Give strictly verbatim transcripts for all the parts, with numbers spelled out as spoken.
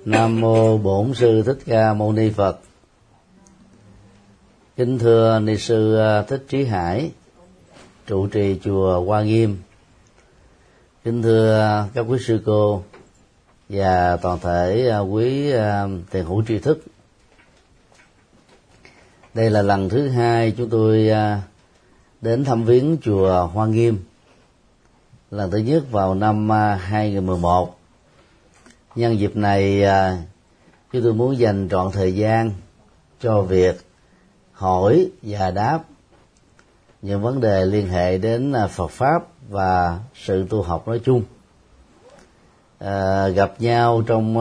Nam mô Bổn Sư Thích Ca Mâu Ni Phật. Kính thưa ni sư Thích Trí Hải, trụ trì chùa Hoa Nghiêm. Kính thưa các quý sư cô và toàn thể quý tiền hữu tri thức. Đây là lần thứ hai chúng tôi đến thăm viếng chùa Hoa Nghiêm. Lần thứ nhất vào năm hai nghìn mười một. Nhân dịp này chúng tôi muốn dành trọn thời gian cho việc hỏi và đáp những vấn đề liên hệ đến Phật Pháp và sự tu học nói chung. À, gặp nhau trong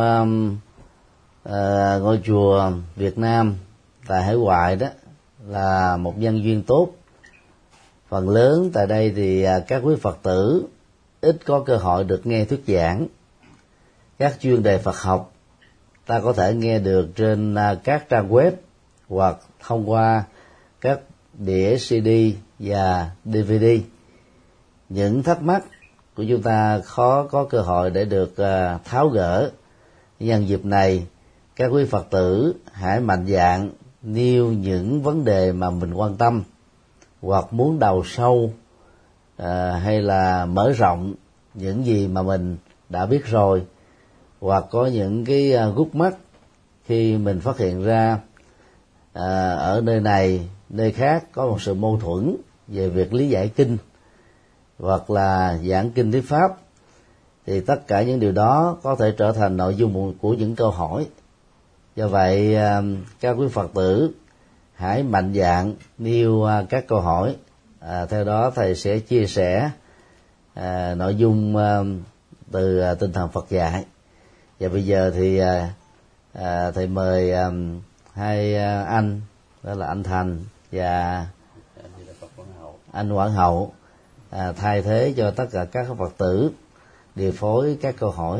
à, ngôi chùa Việt Nam tại hải ngoại đó là một nhân duyên tốt. Phần lớn tại đây thì các quý Phật tử ít có cơ hội được nghe thuyết giảng. Các chuyên đề Phật học ta có thể nghe được trên các trang web hoặc thông qua các đĩa xê đê và đê vê đê. Những thắc mắc của chúng ta khó có cơ hội để được tháo gỡ. Nhân dịp này, các quý Phật tử hãy mạnh dạn nêu những vấn đề mà mình quan tâm hoặc muốn đào sâu à, hay là mở rộng những gì mà mình đã biết rồi, hoặc có những cái gút mắt khi mình phát hiện ra à, ở nơi này nơi khác có một sự mâu thuẫn về việc lý giải kinh hoặc là giảng kinh thuyết pháp, thì tất cả những điều đó có thể trở thành nội dung của những câu hỏi. Do vậy các quý Phật tử hãy mạnh dạn nêu các câu hỏi, à, theo đó thầy sẽ chia sẻ à, nội dung à, từ à, tinh thần Phật dạy. Và bây giờ thì à, à, thầy mời à, hai à, anh, đó là anh Thành và anh Quảng Hậu à, thay thế cho tất cả các Phật tử điều phối các câu hỏi.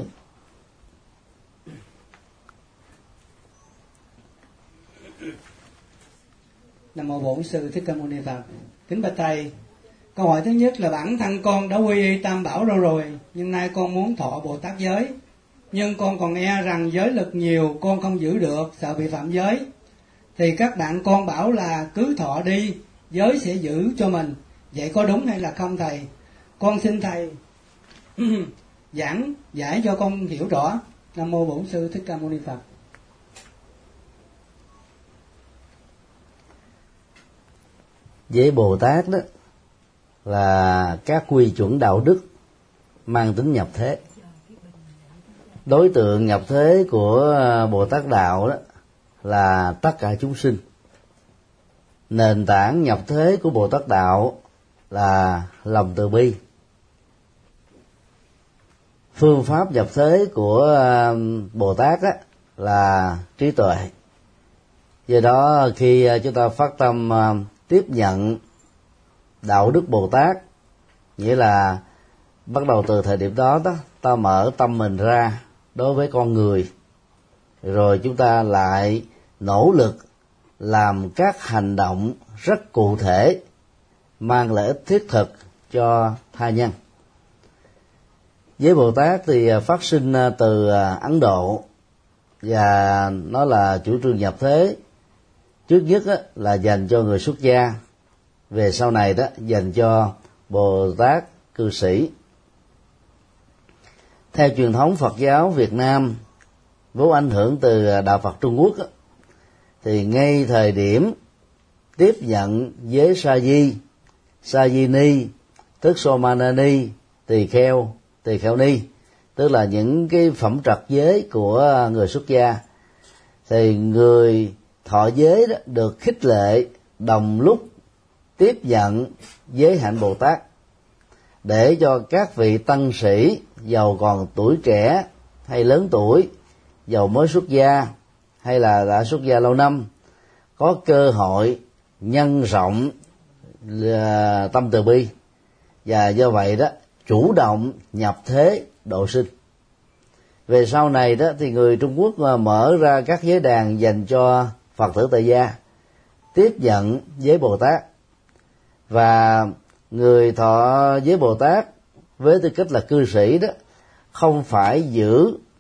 Nam mô Bổn Sư Thích Ca Mâu Ni Phật. Kính bạch thầy, câu hỏi thứ nhất là bản thân con đã quy y Tam Bảo rồi rồi, nhưng nay con muốn thọ Bồ Tát giới, nhưng con còn e rằng giới lực nhiều, con không giữ được, sợ bị phạm giới. Thì các bạn con bảo là cứ thọ đi, giới sẽ giữ cho mình. Vậy có đúng hay là không thầy? Con xin thầy giảng giải cho con hiểu rõ. Nam mô Bổn Sư Thích Ca Mâu Ni Phật. Với Bồ Tát đó là các quy chuẩn đạo đức mang tính nhập thế. Đối tượng nhập thế của Bồ Tát đạo đó là tất cả chúng sinh. Nền tảng nhập thế của Bồ Tát đạo là lòng từ bi. Phương pháp nhập thế của Bồ Tát đó là trí tuệ. Do đó khi chúng ta phát tâm tiếp nhận đạo đức Bồ Tát, nghĩa là bắt đầu từ thời điểm đó, đó ta mở tâm mình ra đối với con người, rồi chúng ta lại nỗ lực làm các hành động rất cụ thể mang lợi ích thiết thực cho tha nhân. Với Bồ Tát thì phát sinh từ Ấn Độ, và nó là chủ trương nhập thế. Trước nhất là dành cho người xuất gia, về sau này đó dành cho Bồ Tát cư sĩ. Theo truyền thống Phật giáo Việt Nam vốn ảnh hưởng từ đạo Phật Trung Quốc, thì ngay thời điểm tiếp nhận giới sa di, sa di ni, tức somanani, tỳ kheo, tỳ kheo ni, tức là những cái phẩm trật giới của người xuất gia, thì người thọ giới đó được khích lệ đồng lúc tiếp nhận giới hạnh Bồ Tát, để cho các vị tăng sĩ giàu còn tuổi trẻ hay lớn tuổi, giàu mới xuất gia hay là đã xuất gia lâu năm, có cơ hội nhân rộng tâm từ bi, và do vậy đó chủ động nhập thế độ sinh. Về sau này đó thì người Trung Quốc mở ra các giới đàn dành cho Phật tử tại gia tiếp nhận giới Bồ Tát, và người thọ giới Bồ Tát với tư cách là cư sĩ đó không phải giữ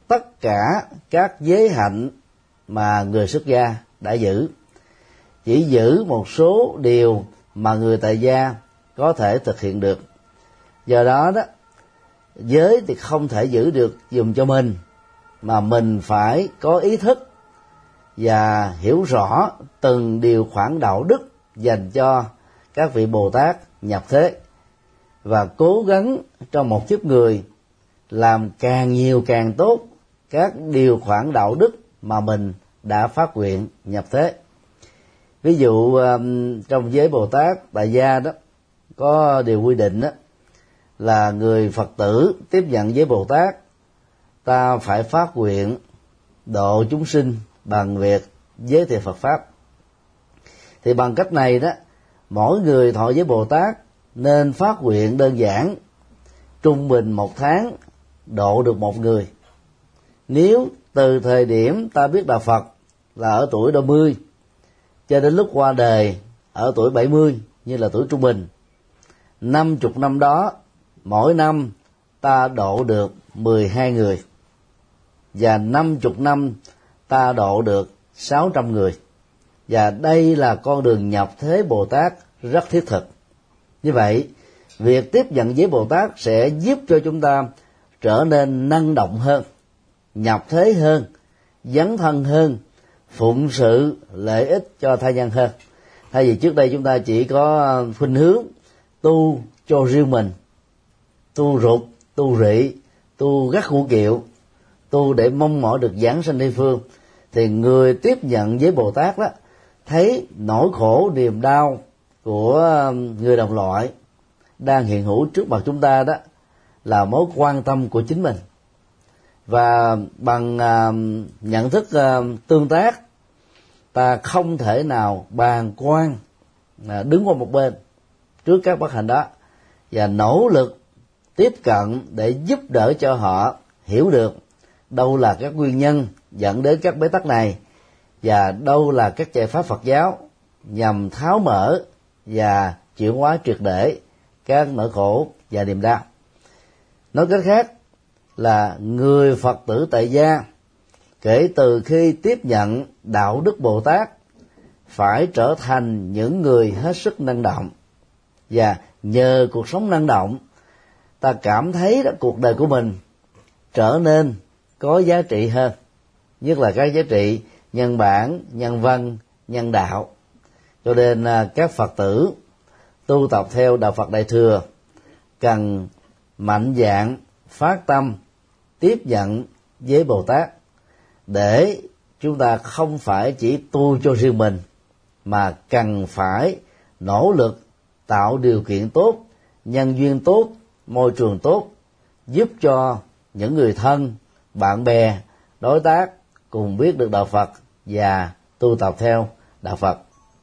tất cả các giới hạnh mà người xuất gia đã giữ, chỉ giữ một số điều mà người tại gia có thể thực hiện được. Do đó đó, giới thì không thể giữ được dùng cho mình, mà mình phải có ý thức và hiểu rõ từng điều khoản đạo đức dành cho các vị Bồ Tát nhập thế, và cố gắng trong một kiếp người làm càng nhiều càng tốt các điều khoản đạo đức mà mình đã phát nguyện nhập thế. Ví dụ trong giới Bồ Tát tại gia đó có điều quy định đó là người Phật tử tiếp nhận giới Bồ Tát, ta phải phát nguyện độ chúng sinh bằng việc giới thiệu Phật pháp. Thì bằng cách này đó, mỗi người thọ giới Bồ Tát nên phát nguyện đơn giản trung bình một tháng độ được một người. Nếu từ thời điểm ta biết đạo Phật là ở tuổi đôi mươi cho đến lúc qua đời ở tuổi bảy mươi, như là tuổi trung bình, năm chục năm đó mỗi năm ta độ được mười hai người, và năm chục năm ta độ được sáu trăm người. Và đây là con đường nhập thế Bồ Tát rất thiết thực. Như vậy, việc tiếp nhận giới Bồ Tát sẽ giúp cho chúng ta trở nên năng động hơn, nhập thế hơn, dấn thân hơn, phụng sự lợi ích cho tha nhân hơn. Thay vì trước đây chúng ta chỉ có khuynh hướng tu cho riêng mình, tu rụt, tu rị, tu gắt hữu kiệu, tu để mong mỏi được giảng sanh Tây phương, thì người tiếp nhận với Bồ Tát đó thấy nỗi khổ niềm đau của người đồng loại đang hiện hữu trước mặt chúng ta đó là mối quan tâm của chính mình, và bằng uh, nhận thức uh, tương tác, ta không thể nào bàng quan uh, đứng qua một bên trước các bất hạnh đó, và nỗ lực tiếp cận để giúp đỡ cho họ hiểu được đâu là các nguyên nhân dẫn đến các bế tắc này, và đâu là các giải pháp Phật giáo nhằm tháo mở và chuyển hóa triệt để các nỗi khổ và niềm đau. Nói cách khác là người Phật tử tại gia kể từ khi tiếp nhận đạo đức Bồ Tát phải trở thành những người hết sức năng động, và nhờ cuộc sống năng động ta cảm thấy đó cuộc đời của mình trở nên có giá trị hơn, nhất là các giá trị nhân bản, nhân văn, nhân đạo. Cho nên các Phật tử tu tập theo đạo Phật Đại Thừa cần mạnh dạn phát tâm tiếp nhận với Bồ Tát, để chúng ta không phải chỉ tu cho riêng mình, mà cần phải nỗ lực tạo điều kiện tốt, nhân duyên tốt, môi trường tốt, giúp cho những người thân, bạn bè, đối tác cùng biết được đạo Phật và tu tập theo đạo Phật.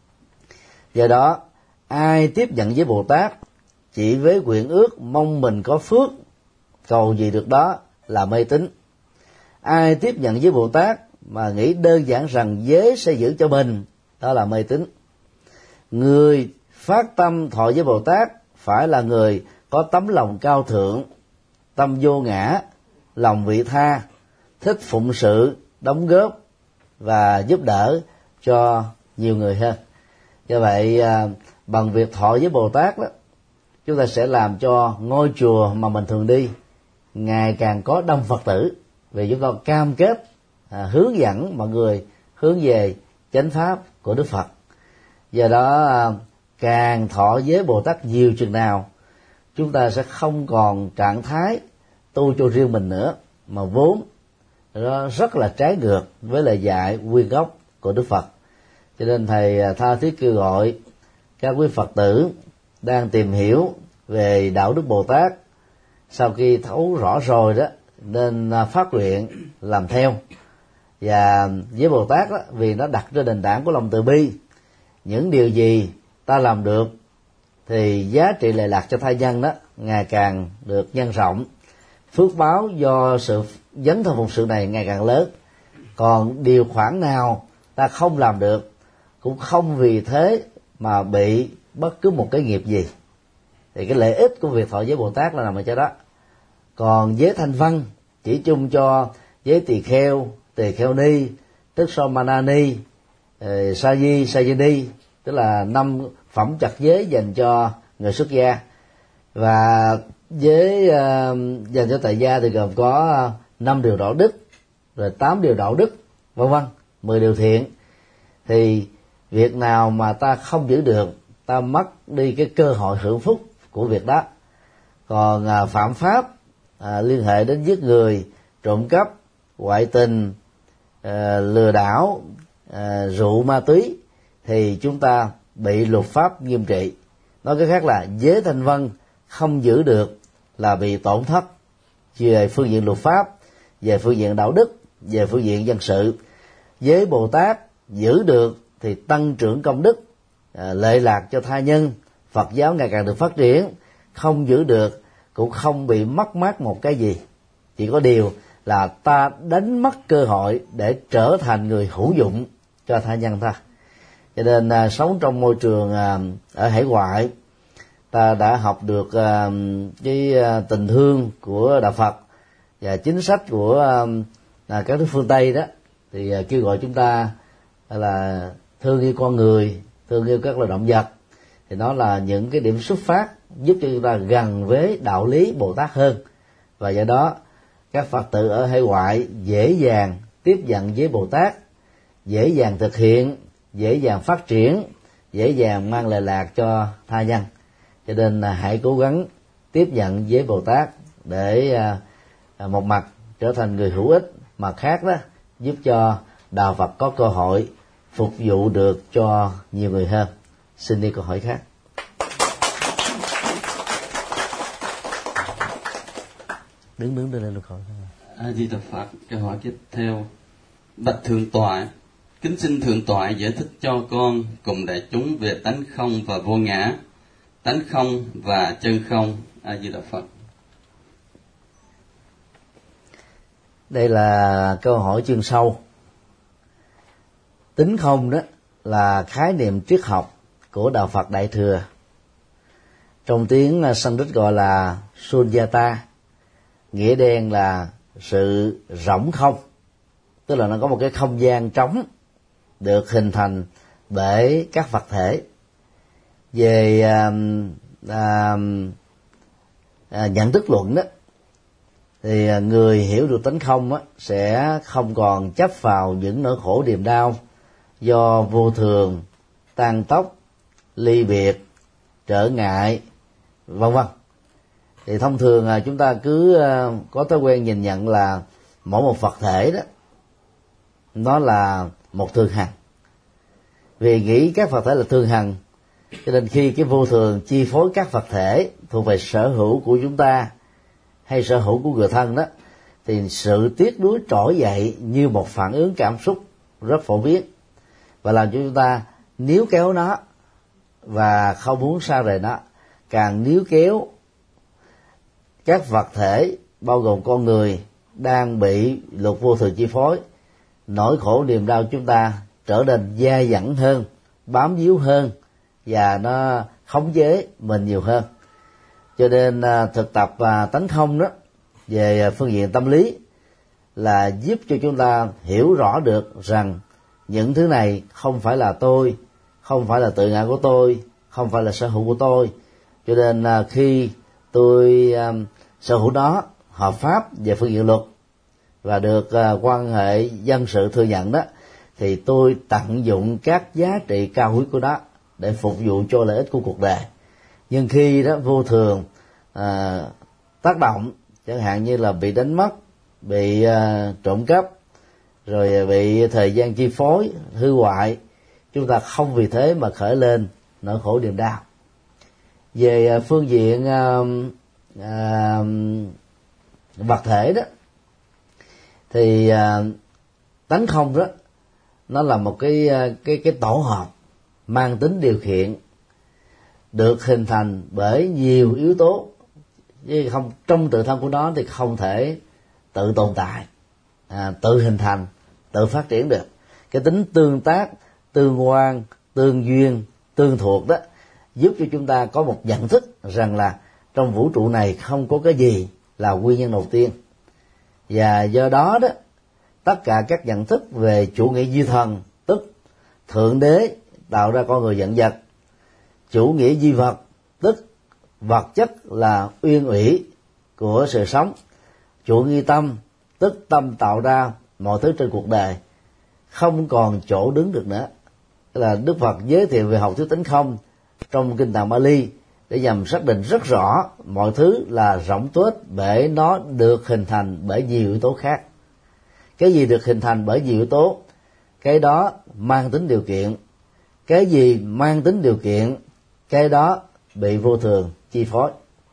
Do đó, ai tiếp nhận với Bồ Tát chỉ với nguyện ước mong mình có phước, cầu gì được đó là mê tín. Ai tiếp nhận với Bồ Tát mà nghĩ đơn giản rằng giới sẽ giữ cho mình, đó là mê tín. Người phát tâm thọ với Bồ Tát phải là người có tấm lòng cao thượng, tâm vô ngã, lòng vị tha, thích phụng sự, đóng góp và giúp đỡ cho nhiều người hơn. Do vậy, bằng việc thọ với Bồ Tát đó, chúng ta sẽ làm cho ngôi chùa mà mình thường đi ngày càng có đông Phật tử, vì chúng ta cam kết à, hướng dẫn mọi người hướng về chánh pháp của Đức Phật. Do đó, à, càng thọ giới Bồ Tát nhiều chừng nào, chúng ta sẽ không còn trạng thái tu cho riêng mình nữa, mà vốn nó rất là trái ngược với lời dạy nguyên gốc của Đức Phật. Cho nên thầy tha thiết kêu gọi các quý Phật tử đang tìm hiểu về đạo đức Bồ Tát, sau khi thấu rõ rồi đó, nên phát nguyện làm theo. Và với Bồ Tát đó, vì nó đặt trên nền tảng của lòng từ bi, những điều gì ta làm được thì giá trị lệ lạc cho tha nhân đó ngày càng được nhân rộng, phước báo do sự dấn thân phụng sự này ngày càng lớn. Còn điều khoản nào ta không làm được cũng không vì thế mà bị bất cứ một cái nghiệp gì. Thì cái lợi ích của việc thọ giới Bồ Tát là nằm ở chỗ đó. Còn giới thanh văn chỉ chung cho giới tỳ kheo, tỳ kheo ni, tức so manani, sa di, sa di ni, tức là năm phẩm trật giới dành cho người xuất gia. Và giới uh, dành cho tại gia thì gồm có năm điều đạo đức, rồi tám điều đạo đức, vân vân, mười điều thiện. Thì việc nào mà ta không giữ được, ta mất đi cái cơ hội hưởng phúc của việc đó. Còn à, phạm pháp à, liên hệ đến giết người, trộm cắp, ngoại tình, à, lừa đảo, à, rượu ma túy thì chúng ta bị luật pháp nghiêm trị. Nói cách khác là giới thanh văn không giữ được là bị tổn thất về phương diện luật pháp, về phương diện đạo đức, về phương diện dân sự. Giới Bồ Tát giữ được thì tăng trưởng công đức, à, lệ lạc cho tha nhân, Phật giáo ngày càng được phát triển. Không giữ được cũng không bị mất mát một cái gì, chỉ có điều là ta đánh mất cơ hội để trở thành người hữu dụng cho tha nhân thôi. Cho nên à, sống trong môi trường à, ở hải ngoại, ta đã học được à, cái à, tình thương của Đạo Phật và chính sách của à, các nước phương Tây đó, thì à, kêu gọi chúng ta là thương yêu con người, thương yêu các loài động vật. Thì nó là những cái điểm xuất phát giúp cho chúng ta gần với đạo lý Bồ Tát hơn. Và do đó các Phật tử ở hải ngoại dễ dàng tiếp nhận với Bồ Tát, dễ dàng thực hiện, dễ dàng phát triển, dễ dàng mang lệ lạc cho tha nhân. Cho nên là hãy cố gắng tiếp nhận với Bồ Tát để à, một mặt trở thành người hữu ích, mặt khác đó giúp cho đạo Phật có cơ hội phục vụ được cho nhiều người hơn. Xin đi câu hỏi khác. Đứng đứng đưa lên câu hỏi. A Di Đà Phật. Câu hỏi tiếp theo: bạch thượng tọa, kính xin thượng tọa giải thích cho con cùng đại chúng về tánh không và vô ngã, tánh không và chân không. A Di Đà Phật. Đây là câu hỏi chuyên sâu. Tính không đó là khái niệm triết học của đạo Phật Đại Thừa. Trong tiếng Sanskrit gọi là Sunyata, nghĩa đen là sự rỗng không, tức là nó có một cái không gian trống được hình thành bởi các vật thể. Về à, à, à, nhận thức luận đó, thì người hiểu được tánh không á, sẽ không còn chấp vào những nỗi khổ niềm đau do vô thường, tan tốc, ly biệt, trở ngại, vân vân. Thì thông thường chúng ta cứ có thói quen nhìn nhận là mỗi một vật thể đó nó là một thường hằng. Vì nghĩ các vật thể là thường hằng, cho nên khi cái vô thường chi phối các vật thể thuộc về sở hữu của chúng ta hay sở hữu của người thân đó, thì sự tiếc nuối trỗi dậy như một phản ứng cảm xúc rất phổ biến, và làm cho chúng ta níu kéo nó và không muốn xa rời nó. Càng níu kéo các vật thể bao gồm con người đang bị luật vô thường chi phối, nỗi khổ niềm đau chúng ta trở nên dai dẳng hơn, bám víu hơn, và nó khống chế mình nhiều hơn. Cho nên thực tập tánh không đó về phương diện tâm lý là giúp cho chúng ta hiểu rõ được rằng những thứ này không phải là tôi, không phải là tự ngã của tôi, không phải là sở hữu của tôi. Cho nên khi tôi um, sở hữu đó hợp pháp về phương diện luật và được uh, quan hệ dân sự thừa nhận đó, thì tôi tận dụng các giá trị cao quý của đó để phục vụ cho lợi ích của cuộc đời. Nhưng khi đó vô thường uh, tác động, chẳng hạn như là bị đánh mất, bị uh, trộm cắp, rồi bị thời gian chi phối, hư hoại, chúng ta không vì thế mà khởi lên nỗi khổ niềm đau. Về phương diện uh, uh, vật thể đó, thì uh, tánh không đó nó là một cái cái cái tổ hợp mang tính điều khiển, được hình thành bởi nhiều yếu tố, chứ không trong tự thân của nó thì không thể tự tồn tại, à, tự hình thành, tự phát triển được. Cái tính tương tác, tương quan, tương duyên, tương thuộc đó giúp cho chúng ta có một nhận thức rằng là trong vũ trụ này không có cái gì là nguyên nhân đầu tiên, và do đó đó tất cả các nhận thức về chủ nghĩa duy thần, tức thượng đế tạo ra con người vạn vật, chủ nghĩa duy vật, tức vật chất là uyên ủy của sự sống, chủ nghĩa tâm, tức tâm tạo ra mọi thứ trên cuộc đời, không còn chỗ đứng được nữa. Là Đức Phật giới thiệu về học thuyết tánh không trong kinh tạng Bali để nhằm xác định rất rõ mọi thứ là rỗng tuếch, bởi nó được hình thành bởi nhiều yếu tố khác. Cái gì được hình thành bởi nhiều yếu tố, cái đó mang tính điều kiện. Cái gì mang tính điều kiện, cái đó bị vô thường chi phối.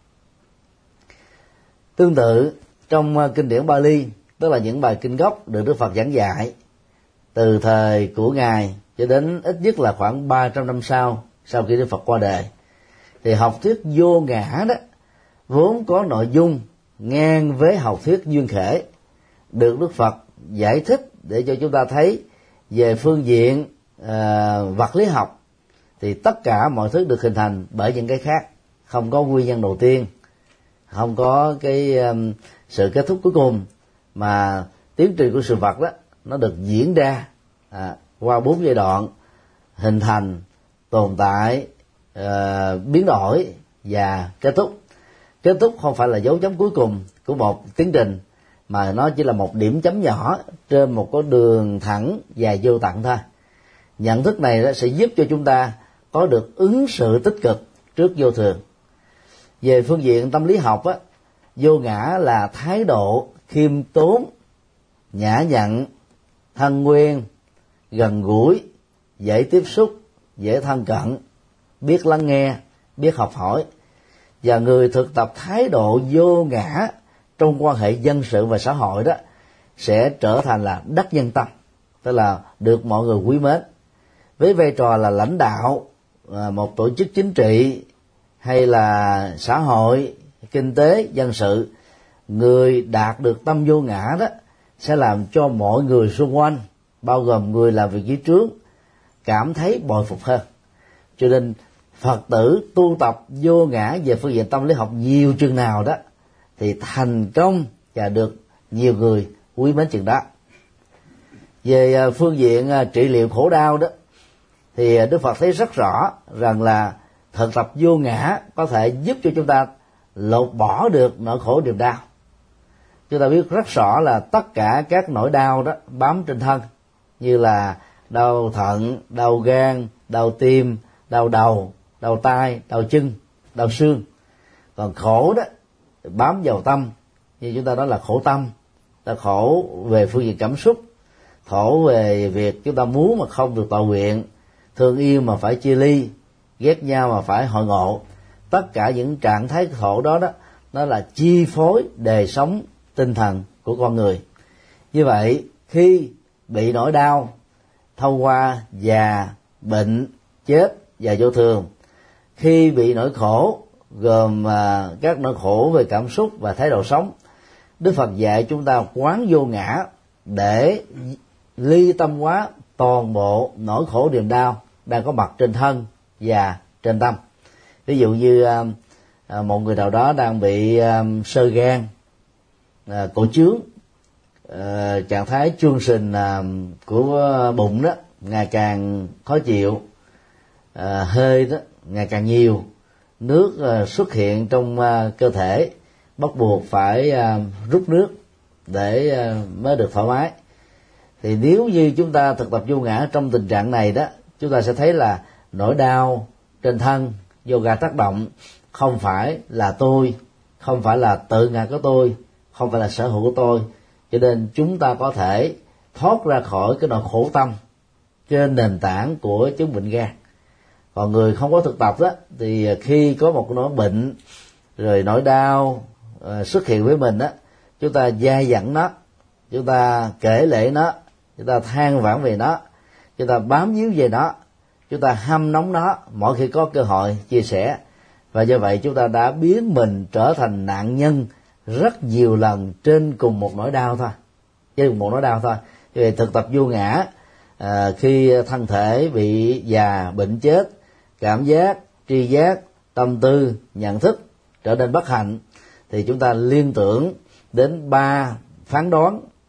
Tương tự trong kinh điển Bali, tức là những bài kinh gốc được Đức Phật giảng dạy từ thời của Ngài cho đến ít nhất là khoảng ba trăm năm sau, sau khi Đức Phật qua đời, thì học thuyết vô ngã đó vốn có nội dung ngang với học thuyết duyên khởi, được Đức Phật giải thích để cho chúng ta thấy về phương diện uh, vật lý học thì tất cả mọi thứ được hình thành bởi những cái khác, không có nguyên nhân đầu tiên, không có cái um, sự kết thúc cuối cùng, mà tiến trình của sự vật đó nó được diễn ra à, qua bốn giai đoạn: hình thành, tồn tại, uh, biến đổi và kết thúc. Kết thúc không phải là dấu chấm cuối cùng của một tiến trình, mà nó chỉ là một điểm chấm nhỏ trên một cái đường thẳng dài vô tận thôi. Nhận thức này đó sẽ giúp cho chúng ta có được ứng xử tích cực trước vô thường. Về phương diện tâm lý học á, vô ngã là thái độ khiêm tốn, nhã nhặn, thân quen, gần gũi, dễ tiếp xúc, dễ thân cận, biết lắng nghe, biết học hỏi. Và người thực tập thái độ vô ngã trong quan hệ dân sự và xã hội đó sẽ trở thành là đắc nhân tâm, tức là được mọi người quý mến. Với vai trò là lãnh đạo một tổ chức chính trị hay là xã hội, kinh tế, dân sự, người đạt được tâm vô ngã đó sẽ làm cho mọi người xung quanh, bao gồm người làm việc dưới trướng, cảm thấy bội phục hơn. Cho nên Phật tử tu tập vô ngã về phương diện tâm lý học nhiều chừng nào đó thì thành công và được nhiều người quý mến chừng đó. Về phương diện trị liệu khổ đau đó thì Đức Phật thấy rất rõ rằng là thực tập vô ngã có thể giúp cho chúng ta lột bỏ được nỗi khổ niềm đau. Chúng ta biết rất rõ là tất cả các nỗi đau đó bám trên thân, như là đau thận, đau gan, đau tim, đau đầu, đau tai, đau chân, đau xương. Còn khổ đó bám vào tâm, như chúng ta nói là khổ tâm, ta khổ về phương diện cảm xúc, khổ về việc chúng ta muốn mà không được tọa nguyện, thương yêu mà phải chia ly, ghét nhau mà phải hội ngộ. Tất cả những trạng thái khổ đó đó nó là chi phối đời sống tinh thần của con người. Như vậy khi bị nỗi đau thông qua già, bệnh, chết và vô thường, khi bị nỗi khổ gồm à, các nỗi khổ về cảm xúc và thái độ sống, Đức Phật dạy chúng ta quán vô ngã để ly tâm hóa toàn bộ nỗi khổ niềm đau đang có mặt trên thân và trên tâm. Ví dụ như à, một người nào đó đang bị à, xơ gan, à, cổ trướng, à, trạng thái chương sình à, của bụng đó ngày càng khó chịu, à, hơi đó ngày càng nhiều, nước à, xuất hiện trong à, cơ thể, bắt buộc phải à, rút nước để à, mới được thoải mái. Thì nếu như chúng ta thực tập vô ngã trong tình trạng này đó, chúng ta sẽ thấy là nỗi đau trên thân yoga tác động không phải là tôi, không phải là tự ngã của tôi, không phải là sở hữu của tôi, cho nên chúng ta có thể thoát ra khỏi cái nỗi khổ tâm trên nền tảng của chứng bệnh gan. Còn người không có thực tập đó thì khi có một nỗi bệnh rồi nỗi đau uh, xuất hiện với mình đó, chúng ta dai dẳng nó, chúng ta kể lể nó, chúng ta than vãn về nó, chúng ta bám víu về nó, chúng ta hâm nóng nó mỗi khi có cơ hội chia sẻ. Và do vậy chúng ta đã biến mình trở thành nạn nhân rất nhiều lần trên cùng một nỗi đau thôi, trên cùng một nỗi đau thôi. Vì thực tập vô ngã, à, khi thân thể bị già, bệnh chết, cảm giác, tri giác, tâm tư, nhận thức trở nên bất hạnh, thì chúng ta liên tưởng đến ba phán đoán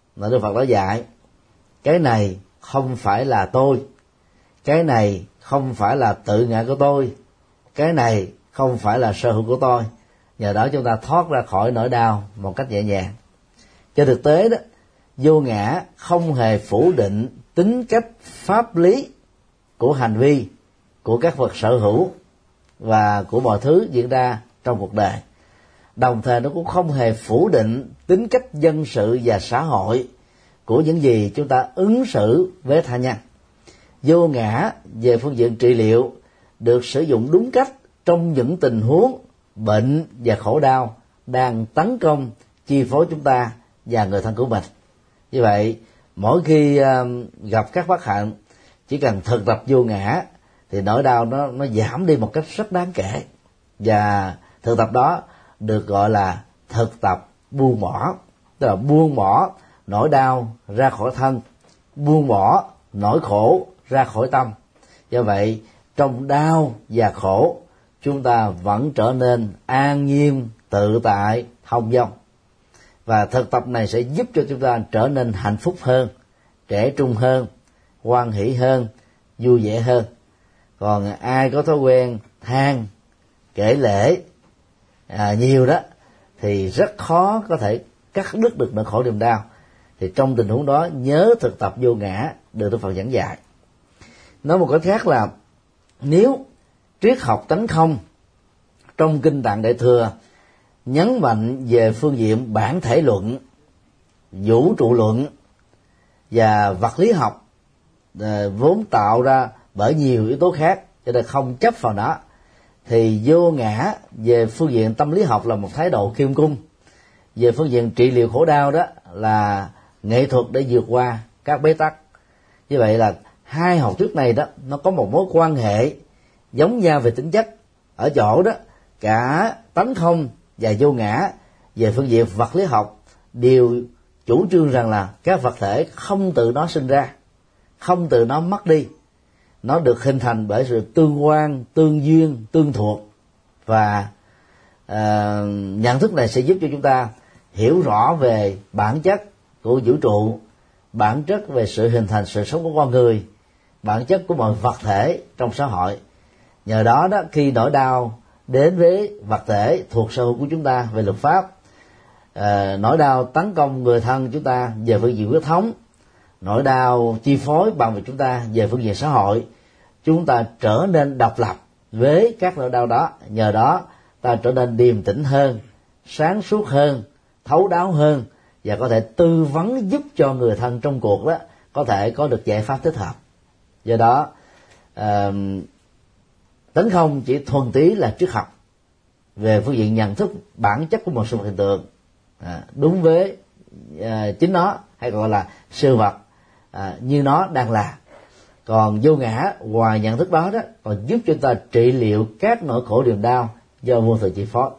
mà Đức Phật đã dạy, cái này không phải là tôi, cái này không phải là tự ngã của tôi, cái này không phải là sở hữu của tôi. Nhờ đó chúng ta thoát ra khỏi nỗi đau một cách nhẹ nhàng. Trên thực tế đó, vô ngã không hề phủ định tính cách pháp lý của hành vi, của các vật sở hữu và của mọi thứ diễn ra trong cuộc đời. Đồng thời nó cũng không hề phủ định tính cách dân sự và xã hội của những gì chúng ta ứng xử với tha nhân. Vô ngã về phương diện trị liệu được sử dụng đúng cách trong những tình huống bệnh và khổ đau đang tấn công chi phối chúng ta và người thân của mình. Như vậy, mỗi khi uh, gặp các bất hạnh, chỉ cần thực tập vô ngã thì nỗi đau nó nó giảm đi một cách rất đáng kể. Và thực tập đó được gọi là thực tập buông bỏ, tức là buông bỏ nỗi đau ra khỏi thân, buông bỏ nỗi khổ ra khỏi tâm. Do vậy, trong đau và khổ, chúng ta vẫn trở nên an nhiên, tự tại, thông dong. Và thực tập này sẽ giúp cho chúng ta trở nên hạnh phúc hơn, trẻ trung hơn, hoan hỷ hơn, vui vẻ hơn. Còn ai có thói quen than, kể lể à, nhiều đó, thì rất khó có thể cắt đứt được nỗi khổ niềm đau. Thì trong tình huống đó, nhớ thực tập vô ngã được Đức Phật giảng dạy. Nói một cách khác là, nếu triết học tánh không trong Kinh Tạng Đại Thừa nhấn mạnh về phương diện bản thể luận, vũ trụ luận và vật lý học vốn tạo ra bởi nhiều yếu tố khác, cho nên không chấp vào nó, thì vô ngã về phương diện tâm lý học là một thái độ khiêm cung. Về phương diện trị liệu khổ đau đó là nghệ thuật để vượt qua các bế tắc. Như vậy là hai học thuyết này đó, nó có một mối quan hệ giống nhau về tính chất, ở chỗ đó cả tánh không và vô ngã về phương diện vật lý học đều chủ trương rằng là các vật thể không tự nó sinh ra, không tự nó mất đi, nó được hình thành bởi sự tương quan, tương duyên, tương thuộc. Và uh, nhận thức này sẽ giúp cho chúng ta hiểu rõ về bản chất của vũ trụ, bản chất về sự hình thành sự sống của con người, bản chất của mọi vật thể trong xã hội. Nhờ đó đó, khi nỗi đau đến với vật thể thuộc sở hữu của chúng ta về luật pháp, uh, nỗi đau tấn công người thân chúng ta về phương diện huyết thống, nỗi đau chi phối bằng việc chúng ta về phương diện xã hội, chúng ta trở nên độc lập với các nỗi đau đó. Nhờ đó ta trở nên điềm tĩnh hơn, sáng suốt hơn, thấu đáo hơn, và có thể tư vấn giúp cho người thân trong cuộc đó có thể có được giải pháp thích hợp. Do đó uh, tánh không chỉ thuần túy là triết học về phương diện nhận thức bản chất của một sự vật hiện tượng à, đúng với uh, chính nó, hay gọi là sự vật à, như nó đang là. Còn vô ngã ngoài nhận thức đó đó còn giúp cho ta trị liệu các nỗi khổ niềm đau do vô thường chi phối.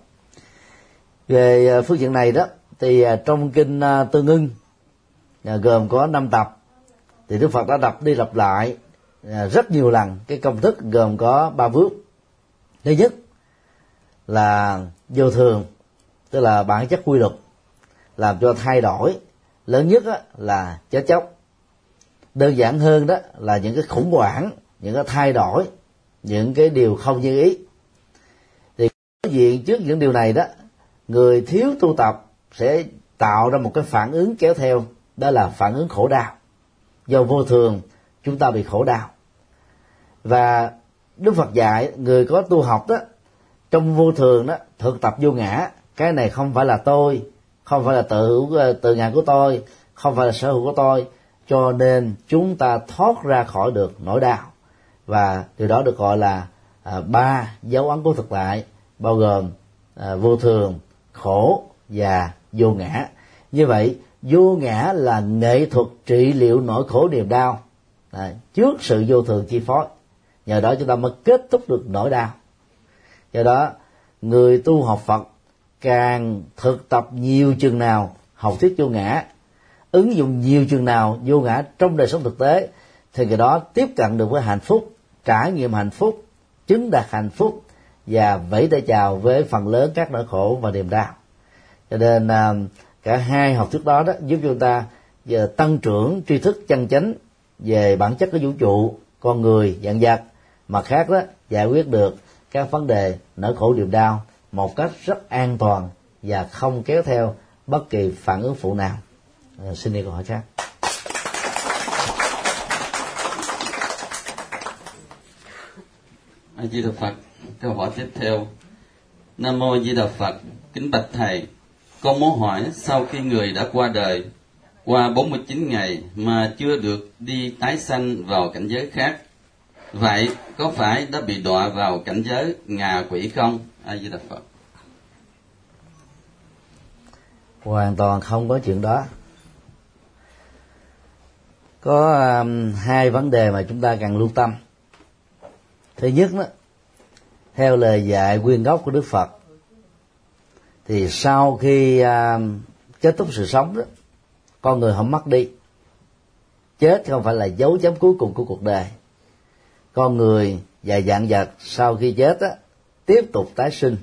Về phương diện này đó thì trong kinh Tương Ưng gồm có năm tập, thì Đức Phật đã đọc đi lặp lại rất nhiều lần cái công thức gồm có ba bước. Thứ nhất là vô thường, tức là bản chất quy luật làm cho thay đổi. Lớn nhất là chết chóc. Đơn giản hơn đó là những cái khủng hoảng, những cái thay đổi, những cái điều không như ý. Thì đối diện trước những điều này đó, người thiếu tu tập sẽ tạo ra một cái phản ứng kéo theo, đó là phản ứng khổ đau. Do vô thường chúng ta bị khổ đau. Và Đức Phật dạy người có tu học đó, trong vô thường đó thực tập vô ngã. Cái này không phải là tôi, không phải là tự tự ngã của tôi, không phải là sở hữu của tôi, cho nên chúng ta thoát ra khỏi được nỗi đau. Và điều đó được gọi là à, ba dấu ấn của thực tại, bao gồm à, vô thường, khổ và vô ngã. Như vậy vô ngã là nghệ thuật trị liệu nỗi khổ niềm đau à, trước sự vô thường chi phối. Nhờ đó chúng ta mới kết thúc được nỗi đau. Do đó người tu học Phật càng thực tập nhiều chừng nào học thuyết vô ngã, ứng dụng nhiều chừng nào vô ngã trong đời sống thực tế, thì cái đó tiếp cận được với hạnh phúc, trải nghiệm hạnh phúc, chứng đạt hạnh phúc và vẫy tay chào với phần lớn các nỗi khổ và niềm đau. Cho nên cả hai học thuyết đó, đó giúp chúng ta về tăng trưởng tri thức chân chánh về bản chất của vũ trụ, con người, vạn vật, mặt khác đó giải quyết được các vấn đề nỗi khổ niềm đau một cách rất an toàn và không kéo theo bất kỳ phản ứng phụ nào. À, xin đi câu hỏi khác. A Di Đà Phật. Câu hỏi tiếp theo. Nam mô Di Đà Phật. Kính bạch thầy, con muốn hỏi, sau khi người đã qua đời qua bốn mươi chín ngày mà chưa được đi tái sanh vào cảnh giới khác, vậy có phải đã bị đọa vào cảnh giới ngạ quỷ không? A Di Đà Phật. Hoàn toàn không có chuyện đó. Có um, hai vấn đề mà chúng ta cần lưu tâm. Thứ nhất đó, theo lời dạy nguyên gốc của Đức Phật, thì sau khi uh, kết thúc sự sống đó, con người không mất đi. Chết không phải là dấu chấm cuối cùng của cuộc đời. Con người và vạn vật sau khi chết đó, tiếp tục tái sinh.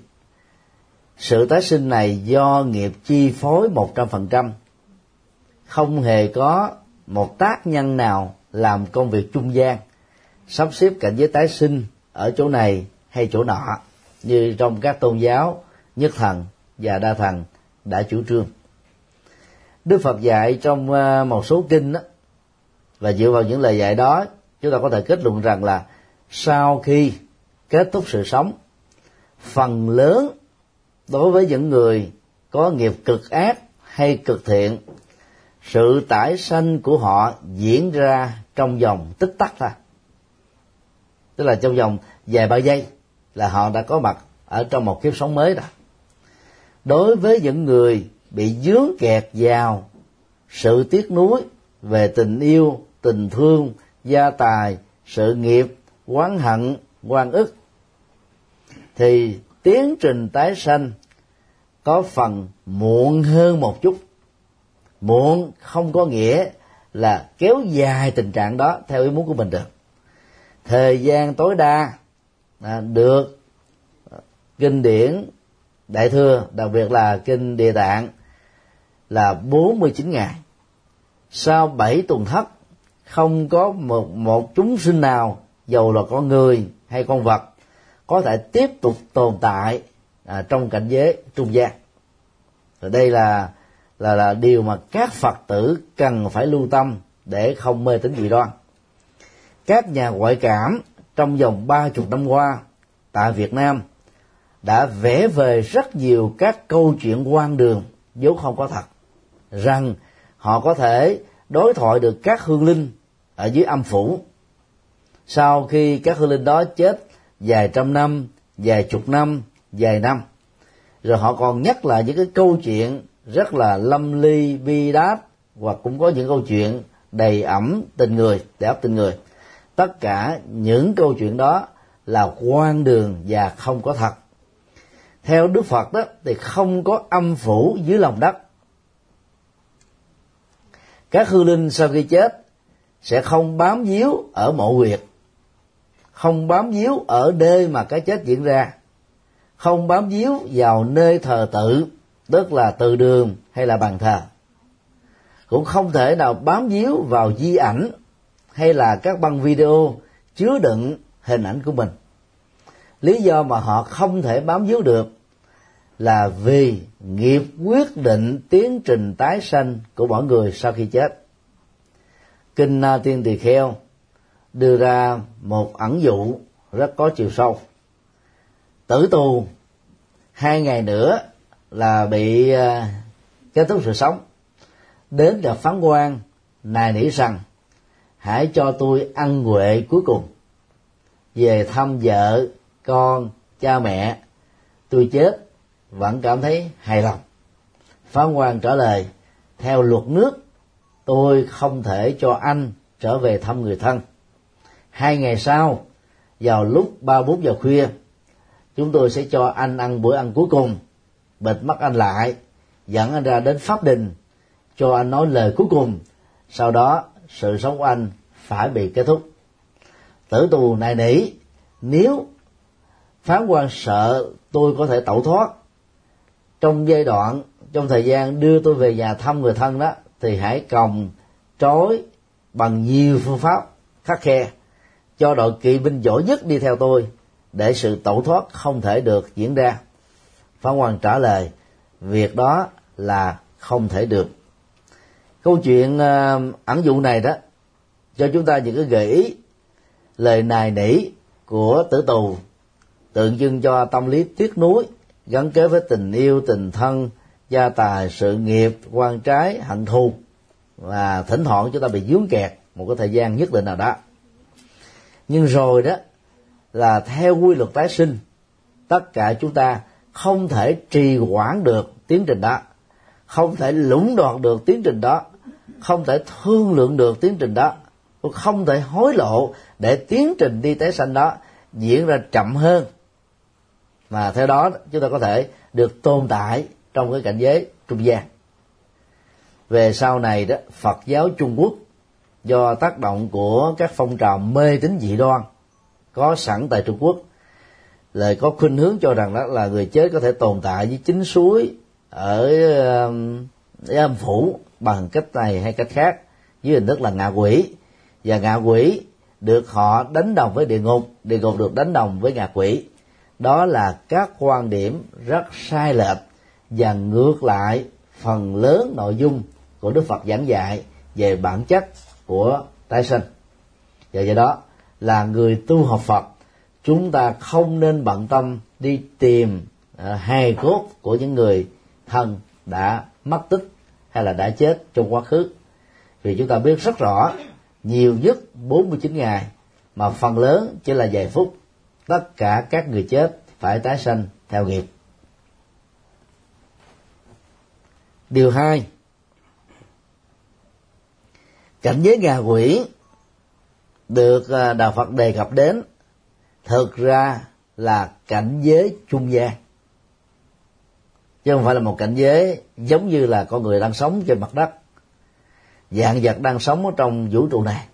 Sự tái sinh này do nghiệp chi phối một trăm phần trăm, không hề có một tác nhân nào làm công việc trung gian, sắp xếp cảnh giới tái sinh ở chỗ này hay chỗ nọ, như trong các tôn giáo nhất thần và đa thần đã chủ trương. Đức Phật dạy trong một số kinh đó, và dựa vào những lời dạy đó, chúng ta có thể kết luận rằng là sau khi kết thúc sự sống, phần lớn đối với những người có nghiệp cực ác hay cực thiện, sự tái sanh của họ diễn ra trong vòng tích tắc thôi. Tức là trong vòng vài ba giây là họ đã có mặt ở trong một kiếp sống mới rồi. Đối với những người bị dướng kẹt vào sự tiếc nuối về tình yêu, tình thương, gia tài, sự nghiệp, oán hận, oan ức, thì tiến trình tái sanh có phần muộn hơn một chút. Muộn không có nghĩa là kéo dài tình trạng đó theo ý muốn của mình được. Thời gian tối đa à, được kinh điển Đại Thừa, đặc biệt là kinh Địa Tạng, là bốn mươi chín ngày. Sau bảy tuần thất, không có một, một chúng sinh nào, dầu là con người hay con vật, có thể tiếp tục tồn tại à, trong cảnh giới trung gian. Và đây là, là là điều mà các Phật tử cần phải lưu tâm để không mê tín dị đoan. Các nhà ngoại cảm trong vòng ba chục năm qua tại Việt Nam đã vẽ về rất nhiều các câu chuyện hoang đường vốn không có thật, rằng họ có thể đối thoại được các hương linh ở dưới âm phủ. Sau khi các hương linh đó chết vài trăm năm, vài chục năm, vài năm, rồi họ còn nhắc lại những cái câu chuyện rất là lâm ly bi đát, hoặc cũng có những câu chuyện đầy ẩm tình người, đầy ắp tình người. Tất cả những câu chuyện đó là hoang đường và không có thật. Theo Đức Phật đó thì không có âm phủ dưới lòng đất. Các hư linh sau khi chết sẽ không bám víu ở mộ huyệt, không bám víu ở nơi mà cái chết diễn ra, không bám víu vào nơi thờ tự, tức là từ đường hay là bàn thờ, cũng không thể nào bám víu vào di ảnh hay là các băng video chứa đựng hình ảnh của mình. Lý do mà họ không thể bám víu được là vì nghiệp quyết định tiến trình tái sanh của mỗi người sau khi chết. Kinh Na Tiên Tỳ Kheo đưa ra một ẩn dụ rất có chiều sâu. Tử tù hai ngày nữa là bị uh, kết thúc sự sống, đến gặp phán quan nài nỉ rằng hãy cho tôi ân huệ cuối cùng, về thăm vợ, con, cha mẹ, tôi chết vẫn cảm thấy hài lòng. Phán quan trả lời, theo luật nước, tôi không thể cho anh trở về thăm người thân. Hai ngày sau, vào lúc ba bốn giờ khuya, chúng tôi sẽ cho anh ăn bữa ăn cuối cùng, bịt mắt anh lại, dẫn anh ra đến pháp đình, cho anh nói lời cuối cùng. Sau đó, sự sống của anh phải bị kết thúc. Tử tù nài nỉ, nếu phán quan sợ tôi có thể tẩu thoát trong giai đoạn, trong thời gian đưa tôi về nhà thăm người thân đó, thì hãy còng trói bằng nhiều phương pháp khắt khe, cho đội kỵ binh giỏi nhất đi theo tôi, để sự tẩu thoát không thể được diễn ra. Pháp Hoàng trả lời, việc đó là không thể được. Câu chuyện uh, ẩn dụ này đó cho chúng ta những cái gợi ý, lời nài nỉ của tử tù tượng trưng cho tâm lý tiếc nuối gắn kết với tình yêu, tình thân, gia tài, sự nghiệp, quan trái, hận thù, và thỉnh thoảng chúng ta bị vướng kẹt một cái thời gian nhất định nào đó. Nhưng rồi đó là theo quy luật tái sinh, tất cả chúng ta không thể trì hoãn được tiến trình đó, không thể lũng đoạn được tiến trình đó, không thể thương lượng được tiến trình đó, không thể hối lộ để tiến trình đi tái sanh đó diễn ra chậm hơn, mà theo đó chúng ta có thể được tồn tại trong cái cảnh giới trung gian. Về sau này đó, Phật giáo Trung Quốc do tác động của các phong trào mê tín dị đoan có sẵn tại Trung Quốc, lời có khuynh hướng cho rằng đó là người chết có thể tồn tại với chính suối ở uh, âm phủ bằng cách này hay cách khác, dưới hình thức là ngạ quỷ, và ngạ quỷ được họ đánh đồng với địa ngục, địa ngục được đánh đồng với ngạ quỷ. Đó là các quan điểm rất sai lệch và ngược lại phần lớn nội dung của Đức Phật giảng dạy về bản chất của tái sinh. Và do đó là người tu học Phật, chúng ta không nên bận tâm đi tìm uh, hài cốt của những người thân đã mất tích hay là đã chết trong quá khứ, vì chúng ta biết rất rõ nhiều nhất bốn mươi chín ngày, mà phần lớn chỉ là vài phút. Tất cả các người chết phải tái sanh theo nghiệp. Điều hai, cảnh giới ngạ quỷ được Đạo Phật đề cập đến thực ra là cảnh giới trung gian, chứ không phải là một cảnh giới giống như là con người đang sống trên mặt đất, vạn vật đang sống ở trong vũ trụ này.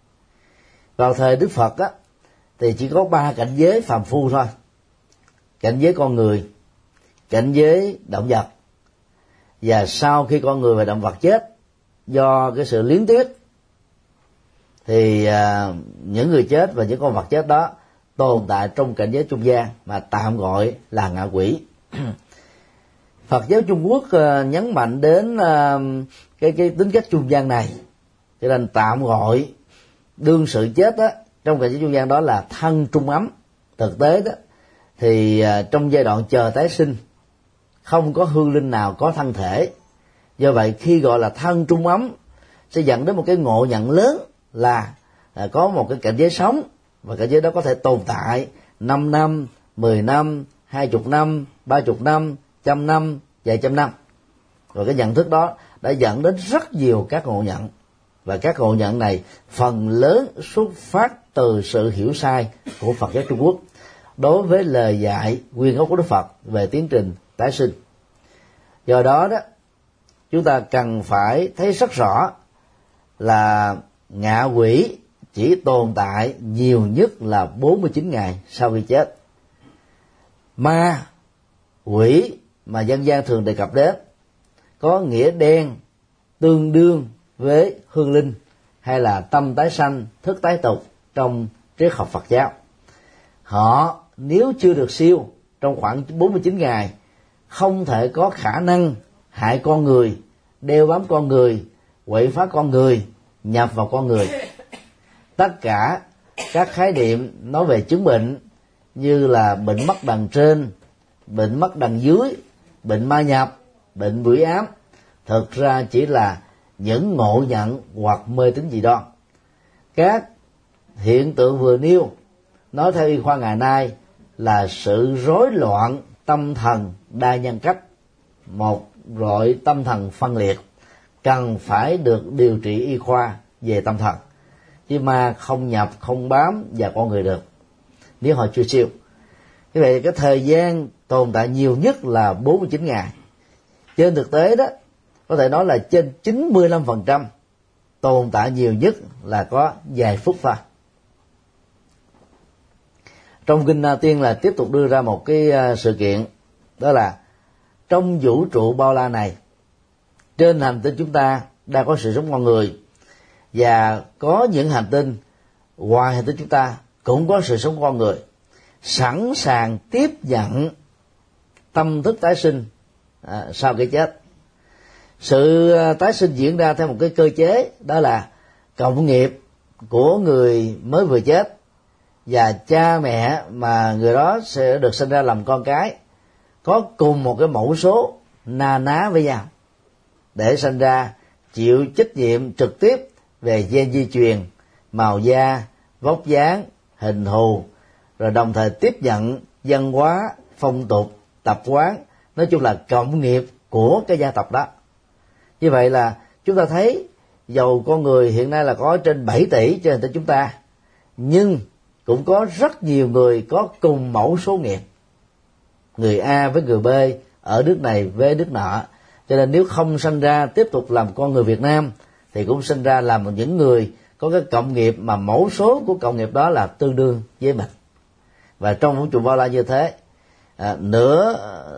Vào thời Đức Phật á, thì chỉ có ba cảnh giới phàm phu thôi: cảnh giới con người, cảnh giới động vật, và sau khi con người và động vật chết do cái sự liếng tiếc, thì à, những người chết và những con vật chết đó tồn tại trong cảnh giới trung gian mà tạm gọi là ngạ quỷ. Phật giáo Trung Quốc uh, nhấn mạnh đến uh, cái cái tính cách trung gian này, cho nên tạm gọi đương sự chết đó trong cảnh giới trung gian đó là thân trung ấm. Thực tế đó thì uh, trong giai đoạn chờ tái sinh không có hương linh nào có thân thể, do vậy khi gọi là thân trung ấm sẽ dẫn đến một cái ngộ nhận lớn là uh, có một cái cảnh giới sống, và cảnh giới đó có thể tồn tại năm năm, mười năm, hai chục năm, ba chục năm, trăm năm, vài trăm năm. Rồi cái nhận thức đó đã dẫn đến rất nhiều các ngộ nhận, và các ngộ nhận này phần lớn xuất phát từ sự hiểu sai của Phật giáo Trung Quốc đối với lời dạy nguyên gốc của Đức Phật về tiến trình tái sinh. Do đó đó, chúng ta cần phải thấy rất rõ là ngạ quỷ chỉ tồn tại nhiều nhất là bốn mươi chín ngày sau khi chết. Ma quỷ mà dân gian thường đề cập đến có nghĩa đen tương đương với hương linh hay là tâm tái sanh, thức tái tục trong triết học Phật giáo. Họ nếu chưa được siêu trong khoảng bốn mươi chín ngày không thể có khả năng hại con người, đeo bám con người, quậy phá con người, nhập vào con người. Tất cả các khái niệm nói về chứng bệnh như là bệnh mất đằng trên, bệnh mất đằng dưới, bệnh ma nhập, bệnh bụi ám, thực ra chỉ là những ngộ nhận hoặc mê tín dị đoan. Các hiện tượng vừa nêu nói theo y khoa ngày nay là sự rối loạn tâm thần đa nhân cách, một loại tâm thần phân liệt, cần phải được điều trị y khoa về tâm thần, chứ ma không nhập, không bám vào con người được nếu họ chưa siêu. Như vậy cái thời gian tồn tại nhiều nhất là bốn mươi chín ngày. Trên thực tế đó, có thể nói là trên chín mươi lăm phần trăm tồn tại nhiều nhất là có vài phút thôi. Trong Kinh Na Tiên là tiếp tục đưa ra một cái sự kiện, đó là trong vũ trụ bao la này, trên hành tinh chúng ta đang có sự sống con người, và có những hành tinh ngoài hành tinh chúng ta cũng có sự sống con người, sẵn sàng tiếp nhận tâm thức tái sinh à, sau cái chết. Sự tái sinh diễn ra theo một cái cơ chế, đó là cộng nghiệp của người mới vừa chết và cha mẹ mà người đó sẽ được sinh ra làm con cái có cùng một cái mẫu số na ná với nhau để sinh ra chịu trách nhiệm trực tiếp về gen di truyền, màu da, vóc dáng, hình thù, rồi đồng thời tiếp nhận văn hóa, phong tục, tập quán, nói chung là cộng nghiệp của cái gia tộc đó. Như vậy là chúng ta thấy dầu con người hiện nay là có trên bảy tỷ trên hành tinh chúng ta, nhưng cũng có rất nhiều người có cùng mẫu số nghiệp, người A với người B ở nước này với nước nọ. Cho nên nếu không sinh ra tiếp tục làm con người Việt Nam thì cũng sinh ra làm những người có cái cộng nghiệp mà mẫu số của cộng nghiệp đó là tương đương với mình. Và trong vũ trụ bao la như thế, à, nửa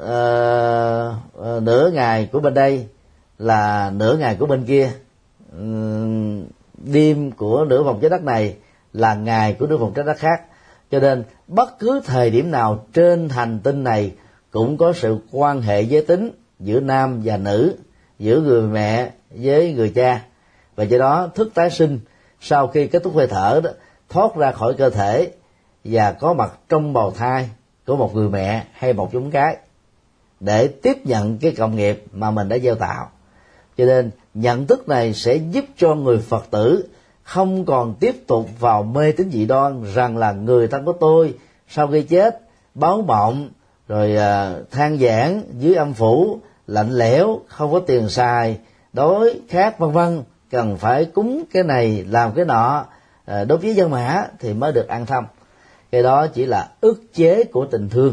à, nửa ngày của bên đây là nửa ngày của bên kia, uhm, đêm của nửa vòng trái đất này là ngày của nửa vòng trái đất khác. Cho nên bất cứ thời điểm nào trên hành tinh này cũng có sự quan hệ giới tính giữa nam và nữ, giữa người mẹ với người cha. Và do đó thức tái sinh sau khi kết thúc hơi thở đó, thoát ra khỏi cơ thể và có mặt trong bào thai của một người mẹ hay một chúng cái để tiếp nhận cái cộng nghiệp mà mình đã gieo tạo. Cho nên nhận thức này sẽ giúp cho người Phật tử không còn tiếp tục vào mê tín dị đoan rằng là người thân của tôi sau khi chết báo mộng, rồi uh, than vãn dưới âm phủ, lạnh lẽo, không có tiền xài, đói khát vân vân, cần phải cúng cái này làm cái nọ, uh, đốt với dân mã thì mới được an tâm. Cái đó chỉ là ức chế của tình thương,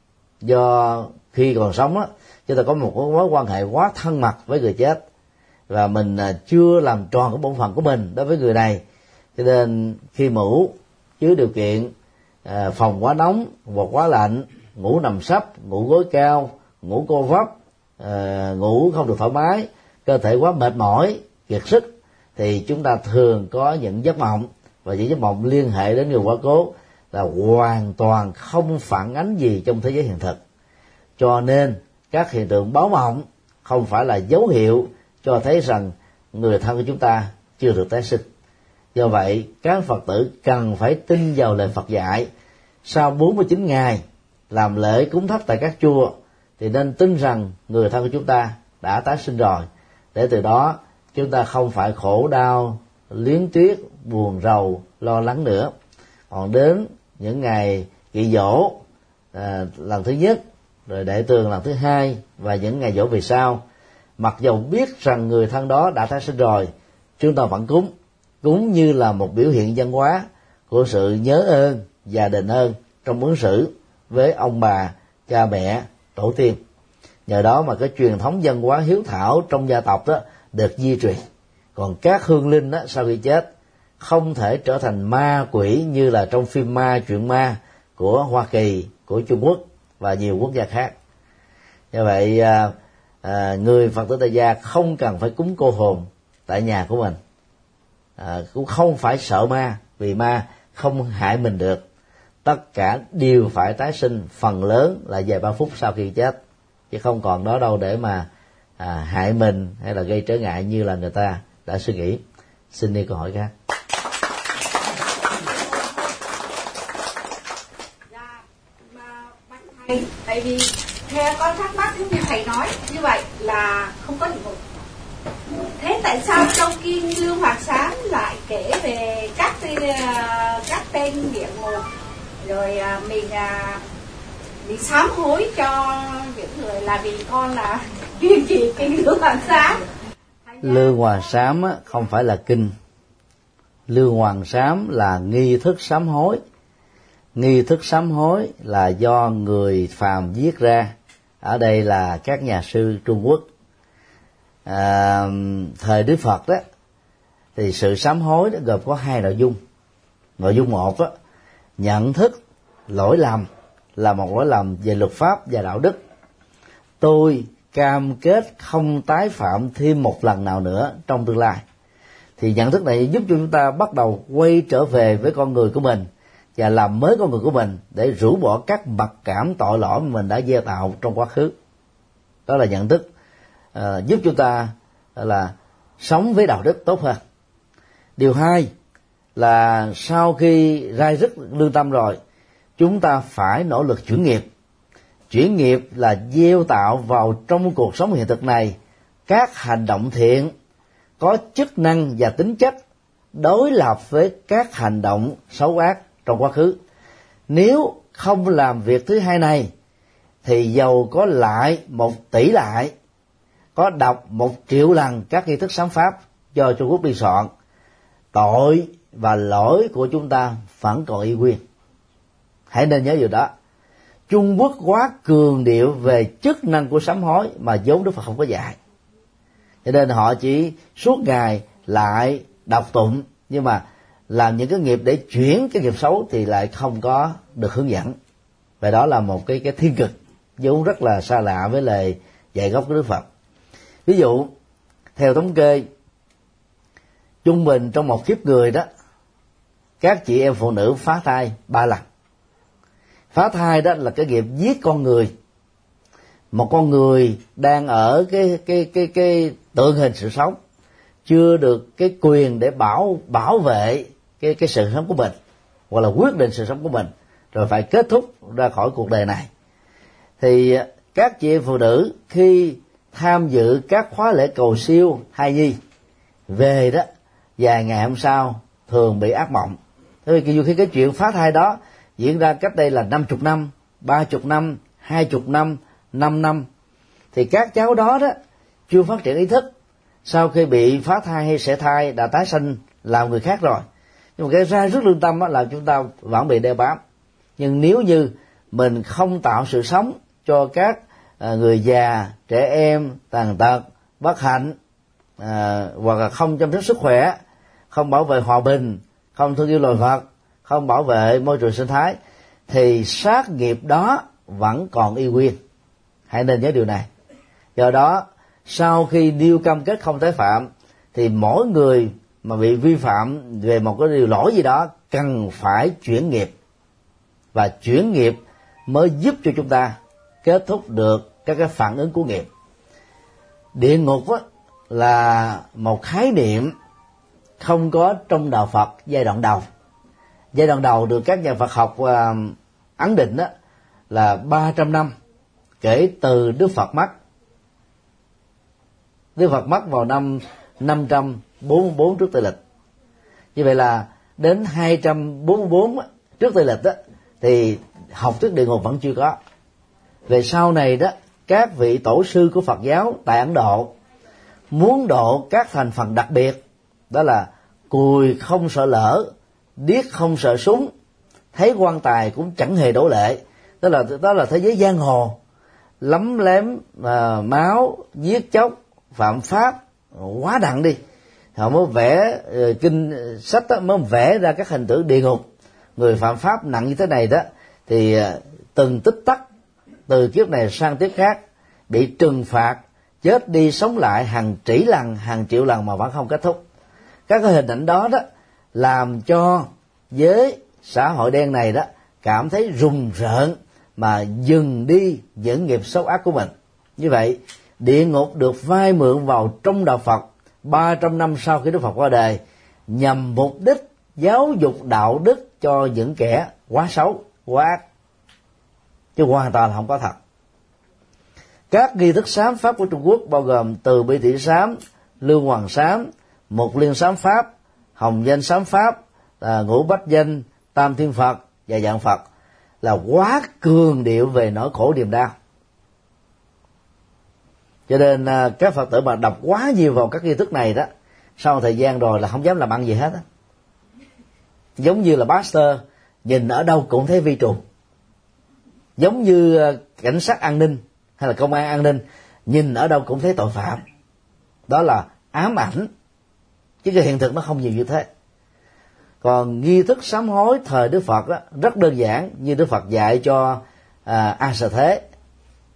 do khi còn sống á, chúng ta có một mối quan hệ quá thân mật với người chết và mình chưa làm tròn cái bổn phận của mình đối với người này. Cho nên khi ngủ dưới điều kiện à, phòng quá nóng hoặc quá lạnh, ngủ nằm sấp, ngủ gối cao, ngủ co vấp, à, ngủ không được thoải mái, cơ thể quá mệt mỏi, kiệt sức, thì chúng ta thường có những giấc mộng, và những giấc mộng liên hệ đến người quá cố là hoàn toàn không phản ánh gì trong thế giới hiện thực. Cho nên các hiện tượng báo mộng không phải là dấu hiệu cho thấy rằng người thân của chúng ta chưa được tái sinh. Do vậy các Phật tử cần phải tin vào lời Phật dạy. Sau bốn mươi chín ngày làm lễ cúng thắp tại các chùa thì nên tin rằng người thân của chúng ta đã tái sinh rồi, để từ đó chúng ta không phải khổ đau, luyến tiếc, buồn rầu, lo lắng nữa. Còn đến những ngày kỵ dỗ à, lần thứ nhất, rồi đại tường lần thứ hai và những ngày dỗ về sau, mặc dầu biết rằng người thân đó đã tái sinh rồi, chúng ta vẫn cúng, cúng như là một biểu hiện văn hóa của sự nhớ ơn và đền ơn trong ứng xử với ông bà, cha mẹ, tổ tiên. Nhờ đó mà cái truyền thống văn hóa hiếu thảo trong gia tộc đó được duy trì. Còn các hương linh đó sau khi chết không thể trở thành ma quỷ như là trong phim ma, chuyện ma của Hoa Kỳ, của Trung Quốc và nhiều quốc gia khác. Như vậy à, à, người Phật tử tại gia không cần phải cúng cô hồn tại nhà của mình, à, cũng không phải sợ ma, vì ma không hại mình được. Tất cả đều phải tái sinh, phần lớn là vài ba phút sau khi chết, chứ không còn đó đâu để mà à, hại mình hay là gây trở ngại như là người ta đã suy nghĩ. Xin đi câu hỏi khác. Dạ, mà bạch thầy, tại vì theo con thắc mắc như thầy nói như vậy là không có địa ngục. Thế tại sao trong kinh Lương Hoàng Sám lại kể về các các tên địa ngục, rồi mình mình sám hối cho những người, là vì con là duy trì kinh Lương Hoàng Sám. Lương Hoàng Sám không phải là kinh. Lương Hoàng Sám là nghi thức sám hối. Nghi thức sám hối là do người phàm viết ra, ở đây là các nhà sư Trung Quốc. À, thời Đức Phật đó thì sự sám hối đó gồm có hai nội dung. Nội dung một đó, nhận thức lỗi lầm là một lỗi lầm về luật pháp và đạo đức. Tôi cam kết không tái phạm thêm một lần nào nữa trong tương lai. Thì nhận thức này giúp cho chúng ta bắt đầu quay trở về với con người của mình và làm mới con người của mình để rũ bỏ các mặc cảm tội lỗi mà mình đã gieo tạo trong quá khứ. Đó là nhận thức uh, giúp chúng ta là sống với đạo đức tốt hơn. Điều hai là sau khi rai rứt lương tâm rồi, chúng ta phải nỗ lực chuyển nghiệp. Chuyển nghiệp là gieo tạo vào trong cuộc sống hiện thực này các hành động thiện có chức năng và tính chất đối lập với các hành động xấu ác trong quá khứ. Nếu không làm việc thứ hai này thì dầu có lại một tỷ lại, có đọc một triệu lần các nghi thức sám pháp do Trung Quốc biên soạn, tội và lỗi của chúng ta vẫn còn y nguyên. Hãy nên nhớ điều đó. Trung Quốc quá cường điệu về chức năng của sám hối mà vốn Đức Phật không có dạy, cho nên họ chỉ suốt ngày lại đọc tụng, nhưng mà làm những cái nghiệp để chuyển cái nghiệp xấu thì lại không có được hướng dẫn. Và đó là một cái cái thiên cực vốn rất là xa lạ với lời dạy gốc của Đức Phật. Ví dụ theo thống kê, trung bình trong một kiếp người đó, các chị em phụ nữ phá thai ba lần. Phá thai đó là cái nghiệp giết con người. Một con người đang ở cái cái cái cái tượng hình sự sống, chưa được cái quyền để bảo bảo vệ cái cái sự sống của mình, hoặc là quyết định sự sống của mình, rồi phải kết thúc ra khỏi cuộc đời này. Thì các chị em phụ nữ khi tham dự các khóa lễ cầu siêu thai nhi về đó, vài ngày hôm sau thường bị ác mộng. Thế vì khi cái chuyện phá thai đó diễn ra cách đây là năm chục năm, ba chục năm, hai chục năm, năm năm, thì các cháu đó đó chưa phát triển ý thức. Sau khi bị phá thai hay sẻ thai đã tái sinh làm người khác rồi, nhưng mà cái ra rứt lương tâm đó là chúng ta vẫn bị đeo bám. Nhưng nếu như mình không tạo sự sống cho các à, người già, trẻ em, tàn tật, bất hạnh, à, hoặc là không chăm sóc sức khỏe, không bảo vệ hòa bình, không thương yêu loài vật, không bảo vệ môi trường sinh thái, thì sát nghiệp đó vẫn còn y nguyên. Hãy nên nhớ điều này. Do đó sau khi nêu cam kết không tái phạm, thì mỗi người mà bị vi phạm về một cái điều lỗi gì đó cần phải chuyển nghiệp, và chuyển nghiệp mới giúp cho chúng ta kết thúc được các cái phản ứng của nghiệp. Địa ngục á, là một khái niệm không có trong đạo Phật giai đoạn đầu. Giai đoạn đầu được các nhà Phật học uh, ấn định đó là ba trăm năm kể từ Đức Phật mất. Đức Phật mất vào năm năm trăm bốn mươi bốn trước Tây lịch. Như vậy là đến hai trăm bốn mươi bốn trước Tây lịch đó, thì học thuyết địa ngục vẫn chưa có. Về sau này đó, các vị tổ sư của Phật giáo tại Ấn Độ muốn độ các thành phần đặc biệt, đó là cùi không sợ lỡ, điếc không sợ súng, thấy quan tài cũng chẳng hề đổ lệ. Đó là đó là thế giới giang hồ, lấm lém uh, máu, giết chóc, phạm pháp quá đặng đi. Họ mới vẽ uh, kinh sách đó, mới vẽ ra các hình tượng địa ngục. Người phạm pháp nặng như thế này đó thì uh, từng tích tắc từ kiếp này sang kiếp khác bị trừng phạt, chết đi sống lại hàng tỷ lần, hàng triệu lần mà vẫn không kết thúc. Các cái hình ảnh đó đó làm cho giới xã hội đen này đó cảm thấy rùng rợn mà dừng đi những nghiệp xấu ác của mình. Như vậy địa ngục được vay mượn vào trong đạo Phật ba trăm năm sau khi Đức Phật qua đời, nhằm mục đích giáo dục đạo đức cho những kẻ quá xấu, quá ác, chứ hoàn toàn là không có thật. Các nghi thức sám pháp của Trung Quốc bao gồm từ bi tỷ sám, lương hoàng sám, mục liên sám pháp, hồng danh sám pháp, à, ngũ bách danh, tam thiên Phật và dạng Phật, là quá cường điệu về nỗi khổ niềm đau. Cho nên à, các Phật tử mà đọc quá nhiều vào các nghi thức này đó, sau thời gian rồi là không dám làm ăn gì hết á. Giống như là pastor nhìn ở đâu cũng thấy vi trùng, giống như à, cảnh sát an ninh hay là công an an ninh nhìn ở đâu cũng thấy tội phạm. Đó là ám ảnh, chứ cái hiện thực nó không nhiều như thế. Còn nghi thức sám hối thời Đức Phật đó, rất đơn giản, như Đức Phật dạy cho à, A Sở Thế.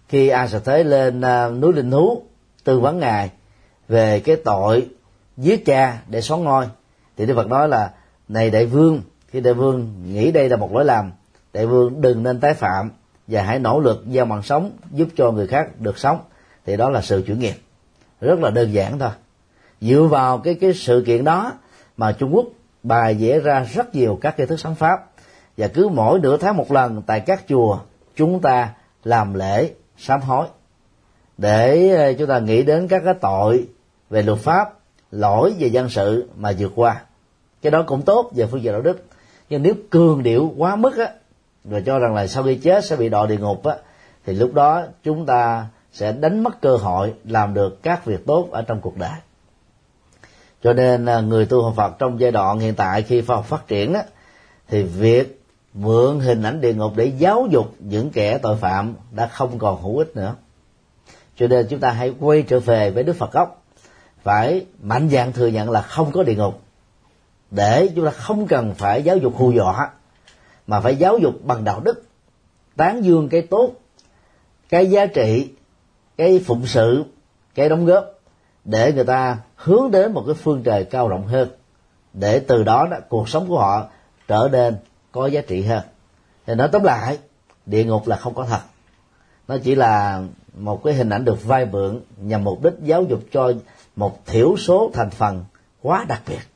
khi A Sà Thế lên uh, núi Linh Thú tư vấn ngài về cái tội giết cha để xóa ngôi, thì Đức Phật nói là: này đại vương, khi đại vương nghĩ đây là một lỗi lầm, đại vương đừng nên tái phạm và hãy nỗ lực gieo mầm sống giúp cho người khác được sống. Thì đó là sự chuyển nghiệp, rất là đơn giản thôi. Dựa vào cái cái sự kiện đó mà Trung Quốc bài vẽ ra rất nhiều các nghi thức sáng pháp, và cứ mỗi nửa tháng một lần tại các chùa chúng ta làm lễ sám hối để chúng ta nghĩ đến các cái tội về luật pháp, lỗi về dân sự mà vượt qua. Cái đó cũng tốt về phương diện đạo đức, nhưng nếu cường điệu quá mức á, rồi cho rằng là sau khi chết sẽ bị đọa địa ngục á, thì lúc đó chúng ta sẽ đánh mất cơ hội làm được các việc tốt ở trong cuộc đời. Cho nên người tu học Phật trong giai đoạn hiện tại, khi khoa học phát triển á, thì việc mượn hình ảnh địa ngục để giáo dục những kẻ tội phạm đã không còn hữu ích nữa. Cho nên chúng ta hãy quay trở về với Đức Phật gốc, phải mạnh dạn thừa nhận là không có địa ngục, để chúng ta không cần phải giáo dục hù dọa, mà phải giáo dục bằng đạo đức, tán dương cái tốt, cái giá trị, cái phụng sự, cái đóng góp, để người ta hướng đến một cái phương trời cao rộng hơn, để từ đó, đó cuộc sống của họ trở nên có giá trị hơn. Thì nói tóm lại, địa ngục là không có thật, nó chỉ là một cái hình ảnh được vai mượn nhằm mục đích giáo dục cho một thiểu số thành phần quá đặc biệt.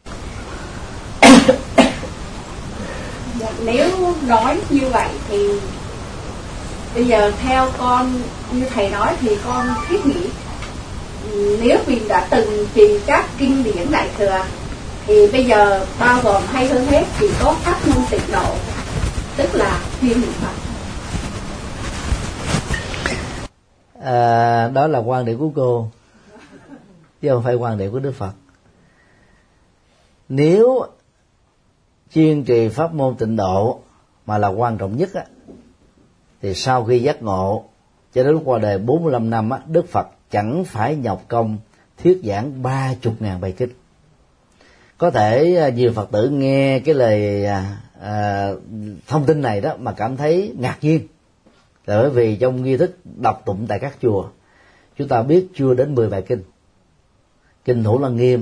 Nếu nói như vậy thì bây giờ theo con, như thầy nói thì con thiết nghĩ, nếu mình đã từng trì các kinh điển Đại Thừa thì bây giờ bao gồm hay hơn hết chỉ có pháp môn tịnh độ, tức là thiên niệm Phật. À, đó là quan điểm của cô, chứ không phải quan điểm của Đức Phật. Nếu chuyên trì pháp môn tịnh độ mà là quan trọng nhất á, thì sau khi giác ngộ cho đến lúc qua đời bốn mươi lăm năm á, Đức Phật chẳng phải nhọc công thuyết giảng ba chục ngàn bài kinh. Có thể nhiều Phật tử nghe cái lời à, thông tin này đó mà cảm thấy ngạc nhiên, là bởi vì trong nghi thức đọc tụng tại các chùa, chúng ta biết chưa đến mười bài kinh. Kinh Thủ Lăng Nghiêm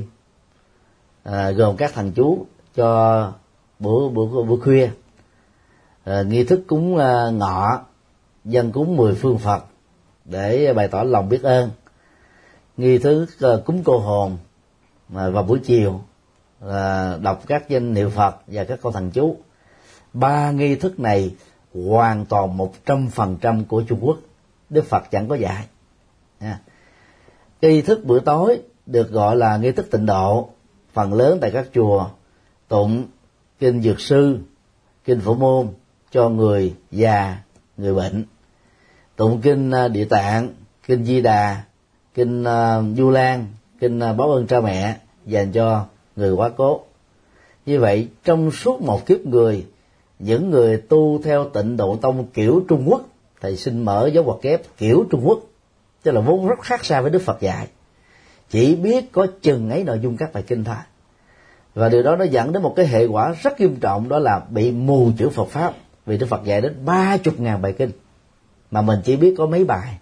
à, gồm các thần chú cho bữa bữa bữa khuya, à, nghi thức cúng à, ngọ, dân cúng mười phương Phật để bày tỏ lòng biết ơn, nghi thức à, cúng cô hồn à, vào buổi chiều, à, đọc các danh hiệu Phật và các câu thần chú. Ba nghi thức này hoàn toàn một trăm phần trăm của Trung Quốc, Đức Phật chẳng có dạy. À. Nghi thức bữa tối được gọi là nghi thức tịnh độ, phần lớn tại các chùa tụng kinh Dược Sư, kinh Phổ Môn cho người già, người bệnh, tụng kinh Địa Tạng, kinh Di Đà, kinh Du Lan, kinh báo ơn cha mẹ dành cho người quá cố. Như vậy trong suốt một kiếp người, những người tu theo Tịnh Độ Tông kiểu Trung Quốc, thầy xin mở dấu ngoặc kép kiểu Trung Quốc, tức là vốn rất khác xa với Đức Phật dạy, chỉ biết có chừng ấy nội dung các bài kinh thôi. Và điều đó nó dẫn đến một cái hệ quả rất nghiêm trọng, đó là bị mù chữ Phật Pháp, vì Đức Phật dạy đến ba chục ngàn bài kinh mà mình chỉ biết có mấy bài.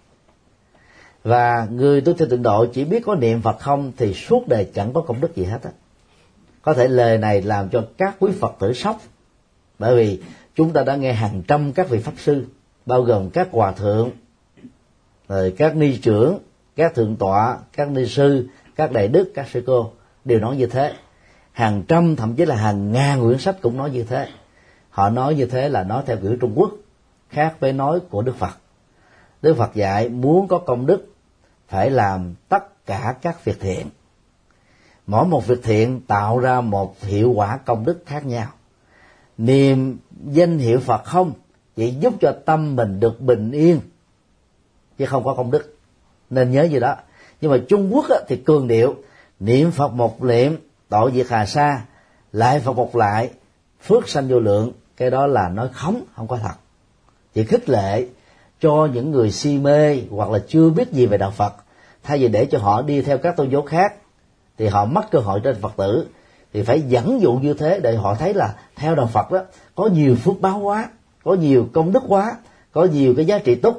Và người tu theo Tịnh Độ chỉ biết có niệm Phật không thì suốt đời chẳng có công đức gì hết á. Có thể lời này làm cho các quý Phật tử sốc, bởi vì chúng ta đã nghe hàng trăm các vị pháp sư, bao gồm các hòa thượng, rồi các ni trưởng, các thượng tọa, các ni sư, các đại đức, các sư cô đều nói như thế. Hàng trăm, thậm chí là hàng ngàn quyển sách cũng nói như thế. Họ nói như thế là nói theo kiểu Trung Quốc, khác với nói của Đức Phật. Đức Phật dạy muốn có công đức phải làm tất cả các việc thiện. Mỗi một việc thiện tạo ra một hiệu quả công đức khác nhau. Niệm danh hiệu Phật không chỉ giúp cho tâm mình được bình yên, chứ không có công đức, nên nhớ gì đó. Nhưng mà Trung Quốc á, thì cường điệu niệm Phật một niệm tội diệt hà sa, lại Phật một lại phước sanh vô lượng. Cái đó là nói khống, không có thật, chỉ khích lệ cho những người si mê hoặc là chưa biết gì về đạo Phật. Thay vì để cho họ đi theo các tôn giáo khác thì họ mất cơ hội trên Phật tử, thì phải dẫn dụ như thế để họ thấy là theo đạo Phật đó có nhiều phước báo quá, có nhiều công đức quá, có nhiều cái giá trị tốt quá,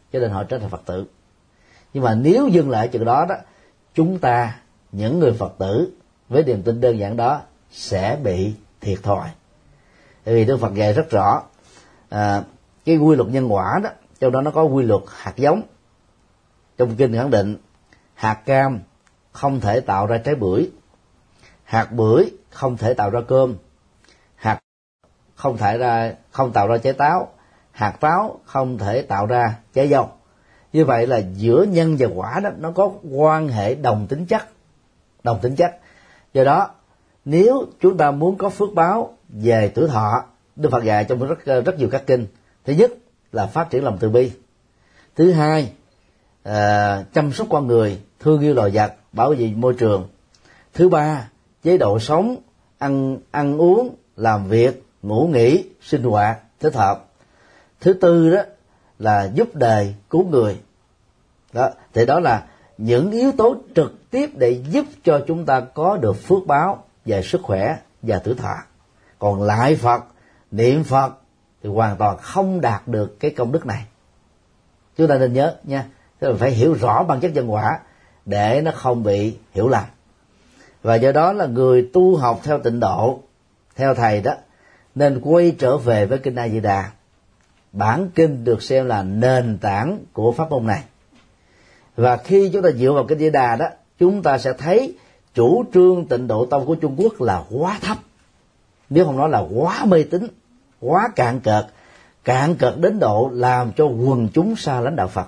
cho nên họ trở thành Phật tử. Nhưng mà nếu dừng lại chừng đó đó, chúng ta, những người Phật tử với niềm tin đơn giản đó sẽ bị thiệt thòi. Bởi vì Đức Phật dạy rất rõ à, cái quy luật nhân quả đó, trong đó nó có quy luật hạt giống. Trong kinh khẳng định hạt cam không thể tạo ra trái bưởi, hạt bưởi không thể tạo ra cơm, hạt không thể ra không tạo ra trái táo, hạt táo không thể tạo ra trái dâu. Như vậy là giữa nhân và quả đó nó có quan hệ đồng tính chất, đồng tính chất. Do đó nếu chúng ta muốn có phước báo về tuổi thọ, Đức Phật dạy trong rất rất nhiều các kinh. Thứ nhất là phát triển lòng từ bi. Thứ hai, à, chăm sóc con người, thương yêu loài vật, bảo vệ môi trường. Thứ ba, chế độ sống, ăn ăn uống, làm việc, ngủ nghỉ, sinh hoạt thích hợp. Thứ tư đó là giúp đời, cứu người. Đó, thì đó là những yếu tố trực tiếp để giúp cho chúng ta có được phước báo về sức khỏe và tuổi thọ. Còn lại Phật, niệm Phật thì hoàn toàn không đạt được cái công đức này. Chúng ta nên nhớ nha, tức là phải hiểu rõ bản chất nhân quả để nó không bị hiểu lầm. Và do đó là người tu học theo tịnh độ, theo thầy đó, nên quay trở về với kinh A Di Đà. Bản kinh được xem là nền tảng của pháp môn này. Và khi chúng ta dựa vào kinh A Di Đà đó, chúng ta sẽ thấy chủ trương tịnh độ tông của Trung Quốc là quá thấp, nếu không nói là quá mê tín, quá cạn cợt, cạn cợt đến độ làm cho quần chúng xa lánh đạo Phật.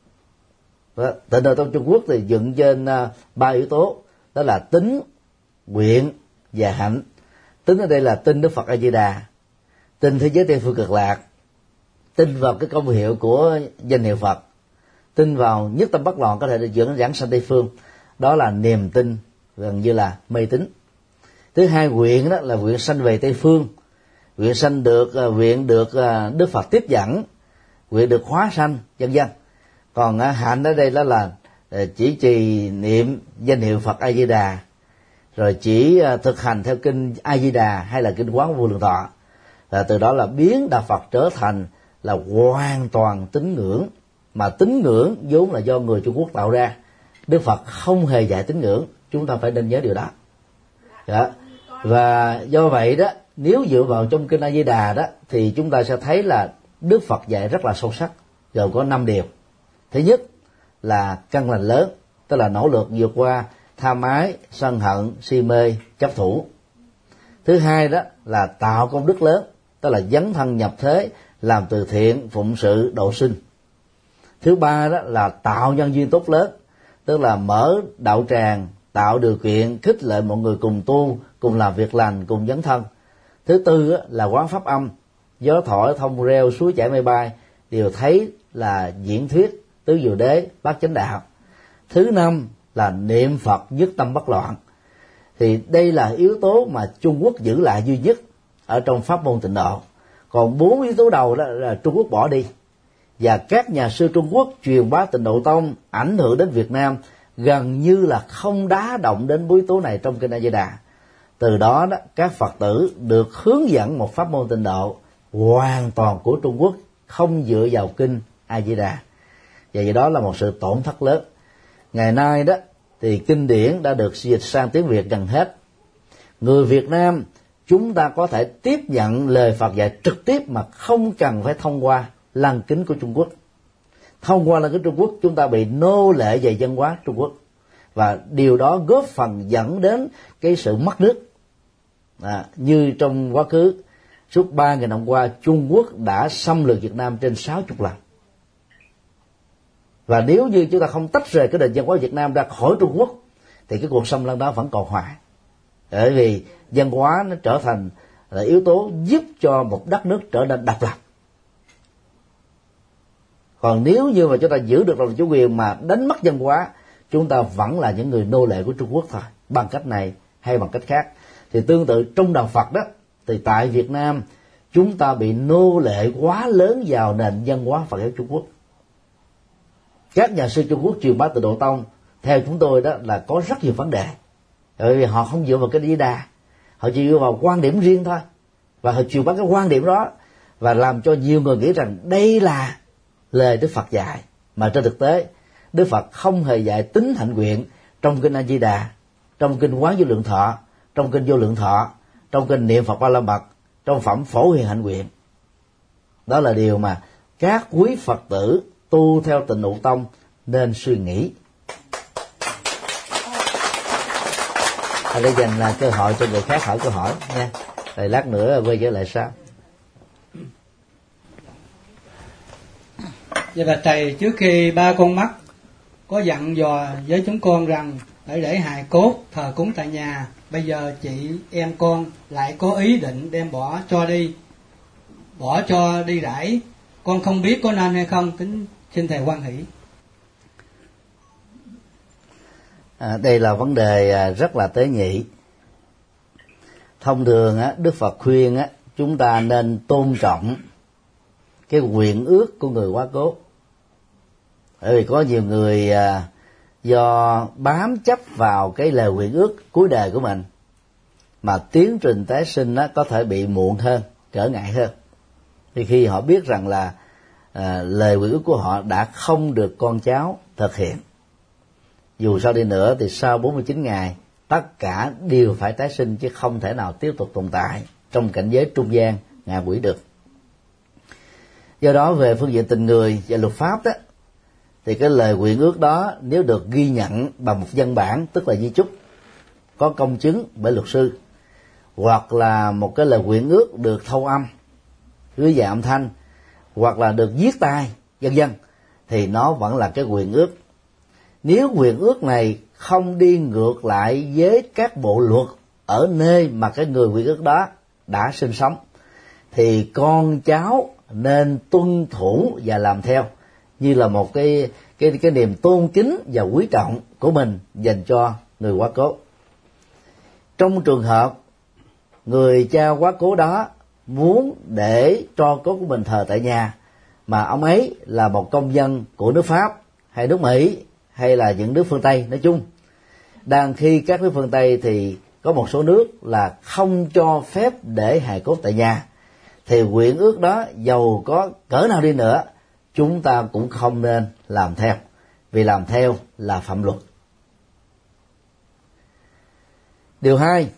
Tịnh độ tông Trung Quốc thì dựng trên uh, ba yếu tố, đó là tín, nguyện và hạnh. Tín ở đây là tin Đức Phật A Di Đà, tin thế giới Tây phương cực lạc, tin vào cái công hiệu của danh hiệu Phật, tin vào nhất tâm bất loạn có thể được dẫn giảng sanh Tây phương. Đó là niềm tin gần như là mê tín. Thứ hai, nguyện đó là nguyện sanh về Tây phương, nguyện sanh được nguyện được Đức Phật tiếp dẫn, nguyện được hóa sanh, vân vân. Còn hạnh ở đây đó là chỉ trì niệm danh hiệu Phật A Di Đà, rồi chỉ thực hành theo kinh A Di Đà hay là kinh Quán Vô Lượng Thọ, và từ đó là biến đạo Phật trở thành là hoàn toàn tín ngưỡng. Mà tín ngưỡng vốn là do người Trung Quốc tạo ra, Đức Phật không hề dạy tín ngưỡng, chúng ta phải nên nhớ điều đó. Đó. Và do vậy đó, nếu dựa vào trong kinh A Di Đà đó thì chúng ta sẽ thấy là Đức Phật dạy rất là sâu sắc, gồm có năm điều. Thứ nhất là căn lành lớn, tức là nỗ lực vượt qua tham ái, sân hận, si mê, chấp thủ. Thứ hai đó là tạo công đức lớn, tức là dấn thân nhập thế, làm từ thiện, phụng sự, độ sinh. Thứ ba đó là tạo nhân duyên tốt lớn, tức là mở đạo tràng, tạo điều kiện khích lệ mọi người cùng tu, cùng làm việc lành, cùng dấn thân. Thứ tư là quán pháp âm, gió thổi thông reo, suối chảy mây bay, đều thấy là diễn thuyết tứ diệu đế, bát chánh đạo. Thứ năm là niệm Phật nhất tâm bất loạn. Thì đây là yếu tố mà Trung Quốc giữ lại duy nhất ở trong pháp môn tịnh độ. Còn bốn yếu tố đầu đó là Trung Quốc bỏ đi. Và các nhà sư Trung Quốc truyền bá tịnh độ tông ảnh hưởng đến Việt Nam gần như là không đá động đến bốn yếu tố này trong kinh A Di Đà. Từ đó, đó các Phật tử được hướng dẫn một pháp môn tịnh độ hoàn toàn của Trung Quốc, không dựa vào kinh A Di Đà. Và vậy đó là một sự tổn thất lớn. Ngày nay đó thì kinh điển đã được dịch sang tiếng Việt gần hết. Người Việt Nam chúng ta có thể tiếp nhận lời Phật dạy trực tiếp mà không cần phải thông qua lăng kính của Trung Quốc. Thông qua lăng kính Trung Quốc, chúng ta bị nô lệ về văn hóa Trung Quốc, và điều đó góp phần dẫn đến cái sự mất nước. À, như trong quá khứ suốt ba nghìn năm qua, Trung Quốc đã xâm lược Việt Nam trên sáu mươi lần. Và nếu như chúng ta không tách rời cái nền văn hóa Việt Nam ra khỏi Trung Quốc thì cái cuộc xâm lăng đó vẫn còn hoài. Bởi vì văn hóa nó trở thành là yếu tố giúp cho một đất nước trở nên độc lập. Còn nếu như mà chúng ta giữ được lòng chủ quyền mà đánh mất văn hóa, chúng ta vẫn là những người nô lệ của Trung Quốc thôi, bằng cách này hay bằng cách khác. Thì tương tự trong đạo Phật đó, thì tại Việt Nam chúng ta bị nô lệ quá lớn vào nền văn hóa Phật giáo Trung Quốc. Các nhà sư Trung Quốc truyền bá tịnh độ tông theo chúng tôi đó là có rất nhiều vấn đề, bởi vì họ không dựa vào cái Di Đà, họ chỉ dựa vào quan điểm riêng thôi, và họ truyền bá cái quan điểm đó và làm cho nhiều người nghĩ rằng đây là lời Đức Phật dạy. Mà trên thực tế Đức Phật không hề dạy tính hạnh nguyện trong kinh A Di Đà, trong kinh Quán Vô Lượng Thọ, trong kinh Vô Lượng Thọ, trong kinh Niệm Phật Ba La Mật, trong phẩm Phổ Hiền Hạnh Nguyện. Đó là điều mà các quý Phật tử tu theo Tịnh Độ Tông nên suy nghĩ. Ở đây dành là cơ hội cho người khác hỏi câu hỏi nha. Rồi lát nữa quay trở lại sau. Dạ bạch thầy, trước khi ba con mắt có dặn dò với chúng con rằng phải để hài cốt thờ cúng tại nhà, bây giờ chị em con lại có ý định đem bỏ cho đi, bỏ cho đi rải, con không biết có nên hay không, kính xin thầy hoan hỷ. À, đây là vấn đề rất là tế nhị. Thông thường á, Đức Phật khuyên á, chúng ta nên tôn trọng cái nguyện ước của người quá cố. Bởi vì có nhiều người à, do bám chấp vào cái lời nguyện ước cuối đời của mình mà tiến trình tái sinh á, có thể bị muộn hơn, trở ngại hơn. Thì khi họ biết rằng là à, lời nguyện ước của họ đã không được con cháu thực hiện, dù sao đi nữa thì sau bốn mươi chín ngày tất cả đều phải tái sinh, chứ không thể nào tiếp tục tồn tại trong cảnh giới trung gian ngạ quỷ được. Do đó về phương diện tình người và luật pháp đó, thì cái lời nguyện ước đó nếu được ghi nhận bằng một văn bản, tức là di chúc có công chứng bởi luật sư, hoặc là một cái lời nguyện ước được thâu âm dưới dạng âm thanh, hoặc là được viết tay vân vân, thì nó vẫn là cái nguyện ước. Nếu nguyện ước này không đi ngược lại với các bộ luật ở nơi mà cái người nguyện ước đó đã sinh sống, thì con cháu nên tuân thủ và làm theo, như là một cái cái cái niềm tôn kính và quý trọng của mình dành cho người quá cố. Trong trường hợp người cha quá cố đó muốn để tro cốt của mình thờ tại nhà, mà ông ấy là một công dân của nước Pháp hay nước Mỹ hay là những nước phương Tây nói chung, đang khi các nước phương Tây thì có một số nước là không cho phép để hài cốt tại nhà, thì nguyện ước đó dầu có cỡ nào đi nữa chúng ta cũng không nên làm theo, vì làm theo là phạm luật. Điều hai,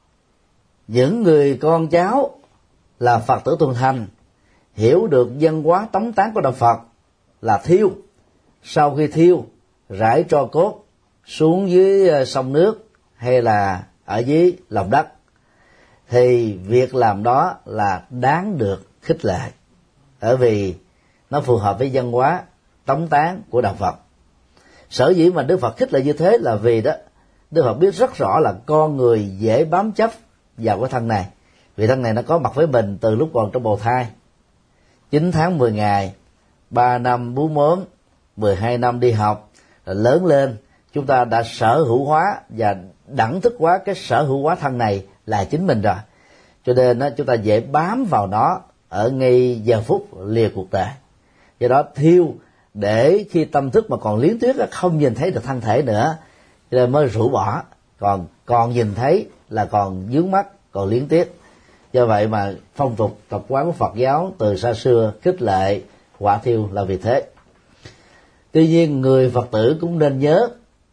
những người con cháu là Phật tử tuần thành hiểu được văn hóa tống tán của Đạo Phật là thiêu, sau khi thiêu rải tro cốt xuống dưới sông nước hay là ở dưới lòng đất, thì việc làm đó là đáng được khích lệ, bởi vì nó phù hợp với văn hóa tống tán của Đạo Phật. Sở dĩ mà Đức Phật khích lệ như thế là vì đó Đức Phật biết rất rõ là con người dễ bám chấp vào cái thân này, vì thân này nó có mặt với mình từ lúc còn trong bào thai, chín tháng mười ngày, ba năm bú mớm, mười hai năm đi học, rồi lớn lên chúng ta đã sở hữu hóa và đẳng thức hóa cái sở hữu hóa thân này là chính mình rồi, cho nên đó, chúng ta dễ bám vào nó ở ngay giờ phút lìa cuộc đời. Do đó thiêu để khi tâm thức mà còn liếng tuyết không nhìn thấy được thân thể nữa, cho nên mới rũ bỏ, còn còn nhìn thấy là còn vướng mắc, còn liếng tuyết. Do vậy mà phong tục tập quán của Phật giáo từ xa xưa khích lệ hỏa thiêu là vì thế. Tuy nhiên người Phật tử cũng nên nhớ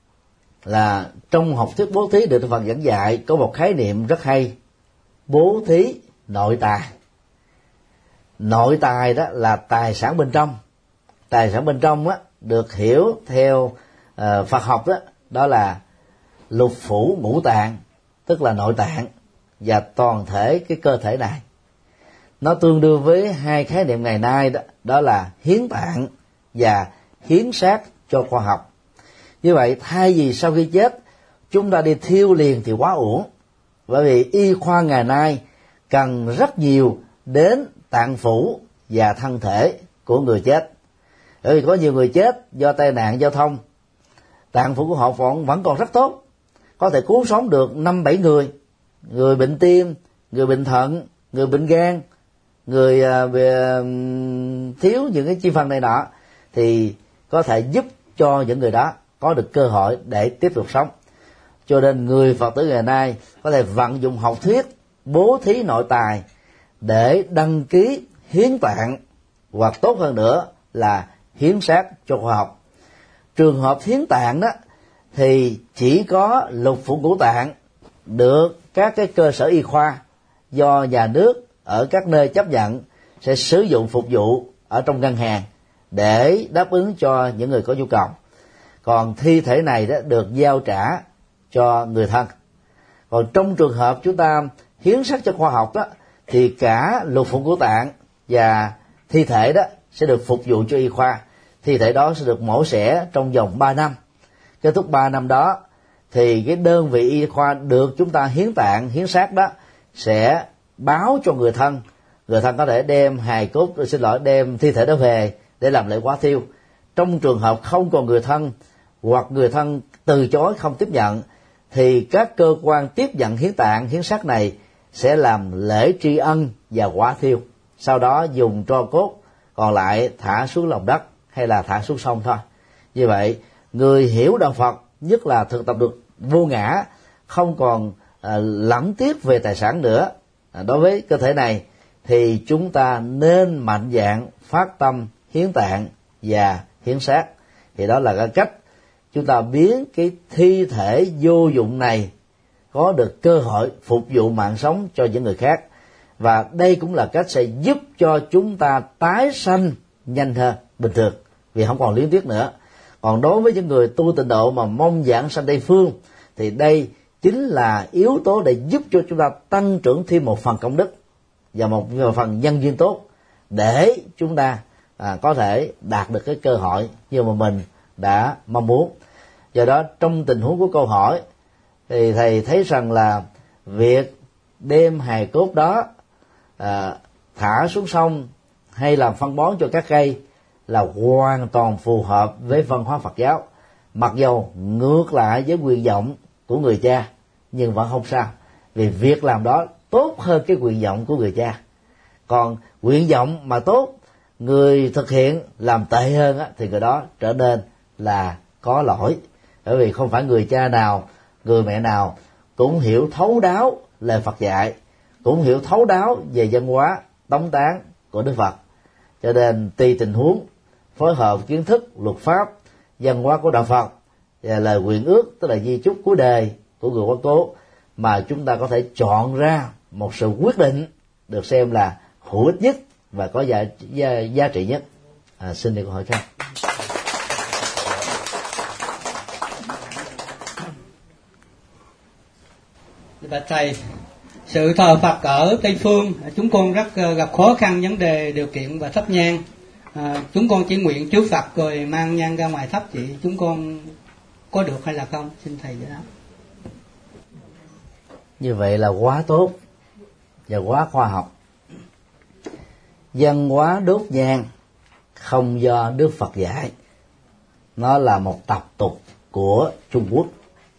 là trong học thuyết bố thí được Đức Phật dẫn dạy có một khái niệm rất hay: bố thí nội tài. Nội tài đó là tài sản bên trong. Tài sản bên trong á, được hiểu theo uh, Phật học đó, đó là lục phủ ngũ tạng, tức là nội tạng và toàn thể cái cơ thể này. Nó tương đương với hai khái niệm ngày nay đó, đó là hiến tạng và hiến xác cho khoa học. Như vậy thay vì sau khi chết chúng ta đi thiêu liền thì quá uổng, bởi vì y khoa ngày nay cần rất nhiều đến tạng phủ và thân thể của người chết. Bởi vì có nhiều người chết do tai nạn giao thông, tạng phủ của họ vẫn, vẫn còn rất tốt, có thể cứu sống được năm bảy người, người bệnh tim, người bệnh thận, người bệnh gan, người uh, về, um, thiếu những cái chi phần này nọ, thì có thể giúp cho những người đó có được cơ hội để tiếp tục sống. Cho nên người Phật tử ngày nay có thể vận dụng học thuyết bố thí nội tài để đăng ký hiến tạng, hoặc tốt hơn nữa là hiến xác cho khoa học. Trường hợp hiến tạng đó thì chỉ có lục phủ ngũ tạng được các cái cơ sở y khoa do nhà nước ở các nơi chấp nhận sẽ sử dụng phục vụ ở trong ngân hàng để đáp ứng cho những người có nhu cầu. Còn thi thể này đó được giao trả cho người thân. Còn trong trường hợp chúng ta hiến xác cho khoa học đó thì cả lục phủ ngũ tạng và thi thể đó sẽ được phục vụ cho y khoa. Thi thể đó sẽ được mổ xẻ trong vòng ba năm. Kết thúc ba năm đó thì cái đơn vị y khoa được chúng ta hiến tạng, hiến xác đó sẽ báo cho người thân. Người thân có thể đem hài cốt, xin lỗi, đem thi thể đó về để làm lễ quá thiêu. Trong trường hợp không còn người thân hoặc người thân từ chối không tiếp nhận thì các cơ quan tiếp nhận hiến tạng, hiến xác này sẽ làm lễ tri ân và quá thiêu. Sau đó dùng tro cốt còn lại thả xuống lòng đất hay là thả xuống sông thôi. Như vậy, người hiểu đạo Phật, nhất là thực tập được vô ngã, không còn à, lẫn tiếc về tài sản nữa. À, đối với cơ thể này thì chúng ta nên mạnh dạn phát tâm hiến tạng và hiến xác. Thì đó là cái cách chúng ta biến cái thi thể vô dụng này có được cơ hội phục vụ mạng sống cho những người khác. Và đây cũng là cách sẽ giúp cho chúng ta tái sanh nhanh hơn bình thường, vì không còn luyến tiếc nữa. Còn đối với những người tu tịnh độ mà mong giảng sanh Tây Phương thì đây chính là yếu tố để giúp cho chúng ta tăng trưởng thêm một phần công đức và một, một phần nhân duyên tốt để chúng ta à, có thể đạt được cái cơ hội như mà mình đã mong muốn. Do đó trong tình huống của câu hỏi thì thầy thấy rằng là việc đem hài cốt đó à, thả xuống sông hay làm phân bón cho các cây là hoàn toàn phù hợp với văn hóa Phật giáo, mặc dầu ngược lại với nguyện vọng của người cha, nhưng vẫn không sao, vì việc làm đó tốt hơn cái nguyện vọng của người cha. Còn nguyện vọng mà tốt, người thực hiện làm tệ hơn á, thì người đó trở nên là có lỗi, bởi vì không phải người cha nào, người mẹ nào cũng hiểu thấu đáo lời Phật dạy, cũng hiểu thấu đáo về văn hóa tống tán của Đức Phật. Cho nên tùy tình huống, phối hợp kiến thức, luật pháp, văn hóa của đạo Phật và lời nguyện ước, tức là di chúc cuối đời của người quá cố, mà chúng ta có thể chọn ra một sự quyết định được xem là hữu ích nhất và có giá, giá, giá trị nhất. À, xin đi câu hỏi khác. Bạch thầy, sự thờ Phật ở Tây Phương chúng con rất gặp khó khăn vấn đề điều kiện và thắp nhang. À, chúng con chỉ nguyện trước Phật rồi mang nhang ra ngoài thắp, chị chúng con có được hay là không? Xin thầy giải đáp. Như vậy là quá tốt và quá khoa học. Văn hóa đốt nhang không do Đức Phật dạy, nó là một tập tục của Trung Quốc.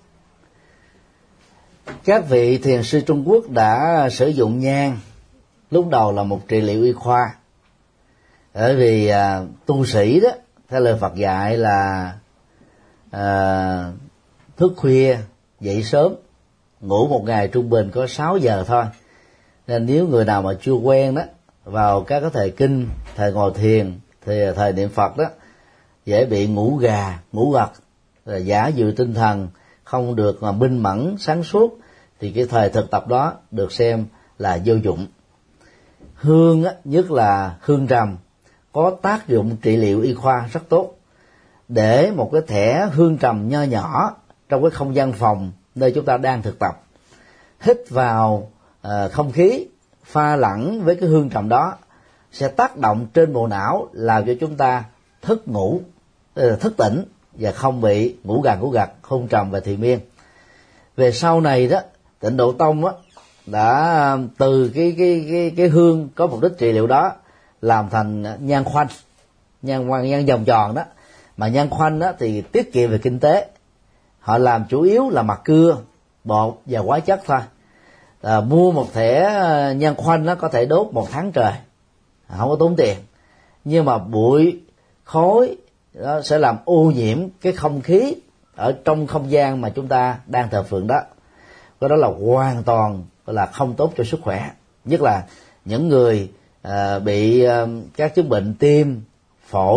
Các vị thiền sư Trung Quốc đã sử dụng nhang lúc đầu là một trị liệu y khoa, bởi vì à, tu sĩ đó theo lời Phật dạy là à, thức khuya dậy sớm, ngủ một ngày trung bình có sáu giờ thôi, nên nếu người nào mà chưa quen đó vào các cái thời kinh, thời ngồi thiền, thì thời niệm Phật đó dễ bị ngủ gà, ngủ gật, giả dừ tinh thần, không được mà minh mẫn sáng suốt, thì cái thời thực tập đó được xem là vô dụng. Hương á, nhất là hương trầm, có tác dụng trị liệu y khoa rất tốt. Để một cái thẻ hương trầm nho nhỏ trong cái không gian phòng nơi chúng ta đang thực tập, hít vào uh, không khí pha lẫn với cái hương trầm đó sẽ tác động trên bộ não, làm cho chúng ta thức ngủ, thức tỉnh và không bị ngủ gà ngủ gật, hôn trầm và thiền miên. Về sau này đó, Tịnh Độ Tông á, đã từ cái cái cái cái hương có mục đích trị liệu đó làm thành nhang khoanh, nhang khoanh, nhang vòng tròn đó. Mà nhang khoanh đó thì tiết kiệm về kinh tế, họ làm chủ yếu là mặt cưa, bột và hóa chất thôi. À, mua một thẻ nhang khoanh nó có thể đốt một tháng trời, không có tốn tiền, nhưng mà bụi khói đó sẽ làm ô nhiễm cái không khí ở trong không gian mà chúng ta đang thờ phượng đó. Cái đó là hoàn toàn là không tốt cho sức khỏe, nhất là những người à, bị à, các chứng bệnh tim, phổi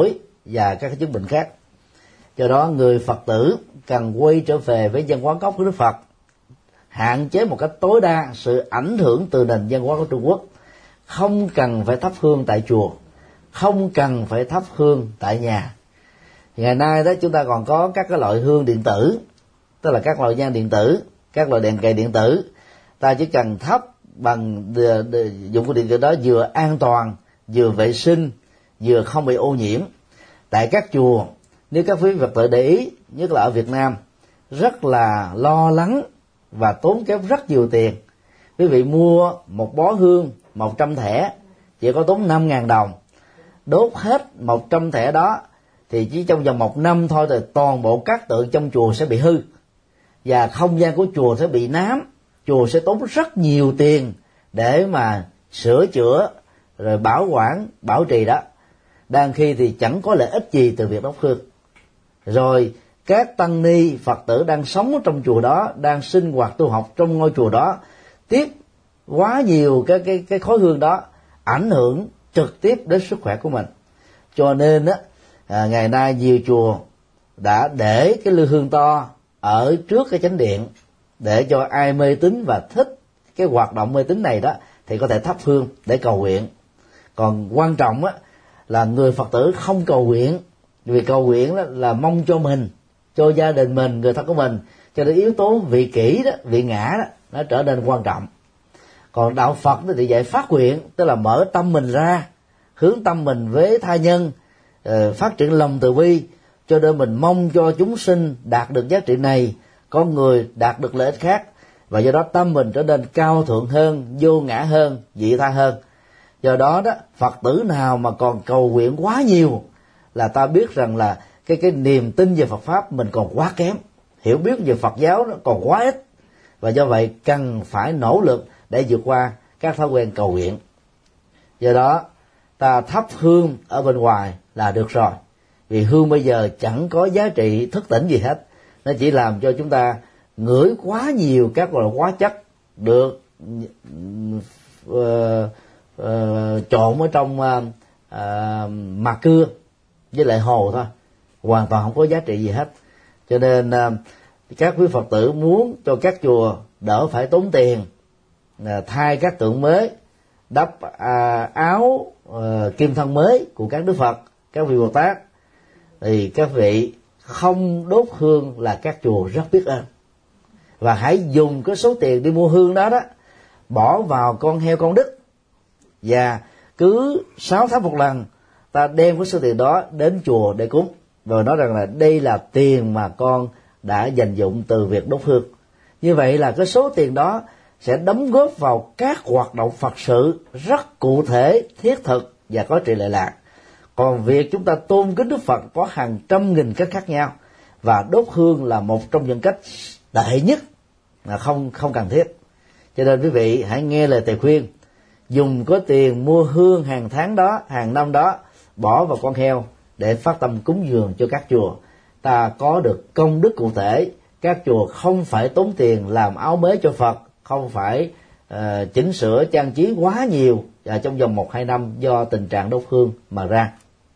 và các chứng bệnh khác. Do đó người Phật tử cần quay trở về với văn hóa gốc của Đức Phật, hạn chế một cách tối đa sự ảnh hưởng từ nền văn hóa của Trung Quốc. Không cần phải thắp hương tại chùa, không cần phải thắp hương tại nhà. Ngày nay đó chúng ta còn có các cái loại hương điện tử, tức là các loại nhang điện tử, các loại đèn cầy điện tử. Ta chỉ cần thắp bằng dụng cụ điện tử đó vừa an toàn, vừa vệ sinh, vừa không bị ô nhiễm. Tại các chùa, nếu các quý Phật tử để ý, nhất là ở Việt Nam, rất là lo lắng và tốn kém rất nhiều tiền. Quý vị mua một bó hương một trăm thẻ chỉ có tốn năm ngàn đồng, đốt hết một trăm thẻ đó thì chỉ trong vòng một năm thôi thì toàn bộ các tượng trong chùa sẽ bị hư, và không gian của chùa sẽ bị nám. Chùa sẽ tốn rất nhiều tiền để mà sửa chữa rồi bảo quản bảo trì đó, đang khi thì chẳng có lợi ích gì từ việc đốt hương. Rồi các tăng ni Phật tử đang sống trong chùa đó, đang sinh hoạt tu học trong ngôi chùa đó, tiếp quá nhiều cái cái cái khói hương đó, ảnh hưởng trực tiếp đến sức khỏe của mình. Cho nên á, à, ngày nay nhiều chùa đã để cái lư hương to ở trước cái chánh điện để cho ai mê tín và thích cái hoạt động mê tín này đó thì có thể thắp hương để cầu nguyện. Còn quan trọng á là người Phật tử không cầu nguyện, vì cầu nguyện đó là mong cho mình, cho gia đình mình, người thân của mình, cho nên yếu tố vị kỷ đó, vị ngã đó nó trở nên quan trọng. Còn đạo Phật thì dạy phát nguyện, tức là mở tâm mình ra, hướng tâm mình với tha nhân, phát triển lòng từ bi, cho nên mình mong cho chúng sinh đạt được giá trị này, con người đạt được lợi ích khác, và do đó tâm mình trở nên cao thượng hơn, vô ngã hơn, vị tha hơn. Do đó đó, Phật tử nào mà còn cầu nguyện quá nhiều là ta biết rằng là cái cái niềm tin về Phật pháp mình còn quá kém, hiểu biết về Phật giáo nó còn quá ít, và do vậy cần phải nỗ lực để vượt qua các thói quen cầu nguyện. Do đó ta thắp hương ở bên ngoài là được rồi, vì hương bây giờ chẳng có giá trị thức tỉnh gì hết, nó chỉ làm cho chúng ta ngửi quá nhiều các loại hóa chất được uh, uh, trộn ở trong uh, uh, mạc cưa với lại hồ thôi, hoàn toàn không có giá trị gì hết. Cho nên uh, các quý Phật tử muốn cho các chùa đỡ phải tốn tiền uh, thay các tượng mới, đắp uh, áo uh, kim thân mới của các Đức Phật, các vị Bồ Tát, thì các vị không đốt hương là các chùa rất biết ơn. Và hãy dùng cái số tiền đi mua hương đó đó bỏ vào con heo công đức, và cứ sáu tháng một lần ta đem cái số tiền đó đến chùa để cúng, rồi nói rằng là đây là tiền mà con đã dành dụng từ việc đốt hương. Như vậy là cái số tiền đó sẽ đóng góp vào các hoạt động Phật sự rất cụ thể, thiết thực và có trị lệ lạc. Còn việc chúng ta tôn kính Đức Phật có hàng trăm nghìn cách khác nhau, và đốt hương là một trong những cách tệ nhất là không không cần thiết. Cho nên quý vị hãy nghe lời thầy khuyên, dùng có tiền mua hương hàng tháng đó, hàng năm đó, bỏ vào con heo để phát tâm cúng dường cho các chùa. Ta có được công đức cụ thể. Các chùa không phải tốn tiền làm áo mới cho Phật, không phải uh, chỉnh sửa trang trí quá nhiều và trong vòng một hai năm do tình trạng đốt hương mà ra.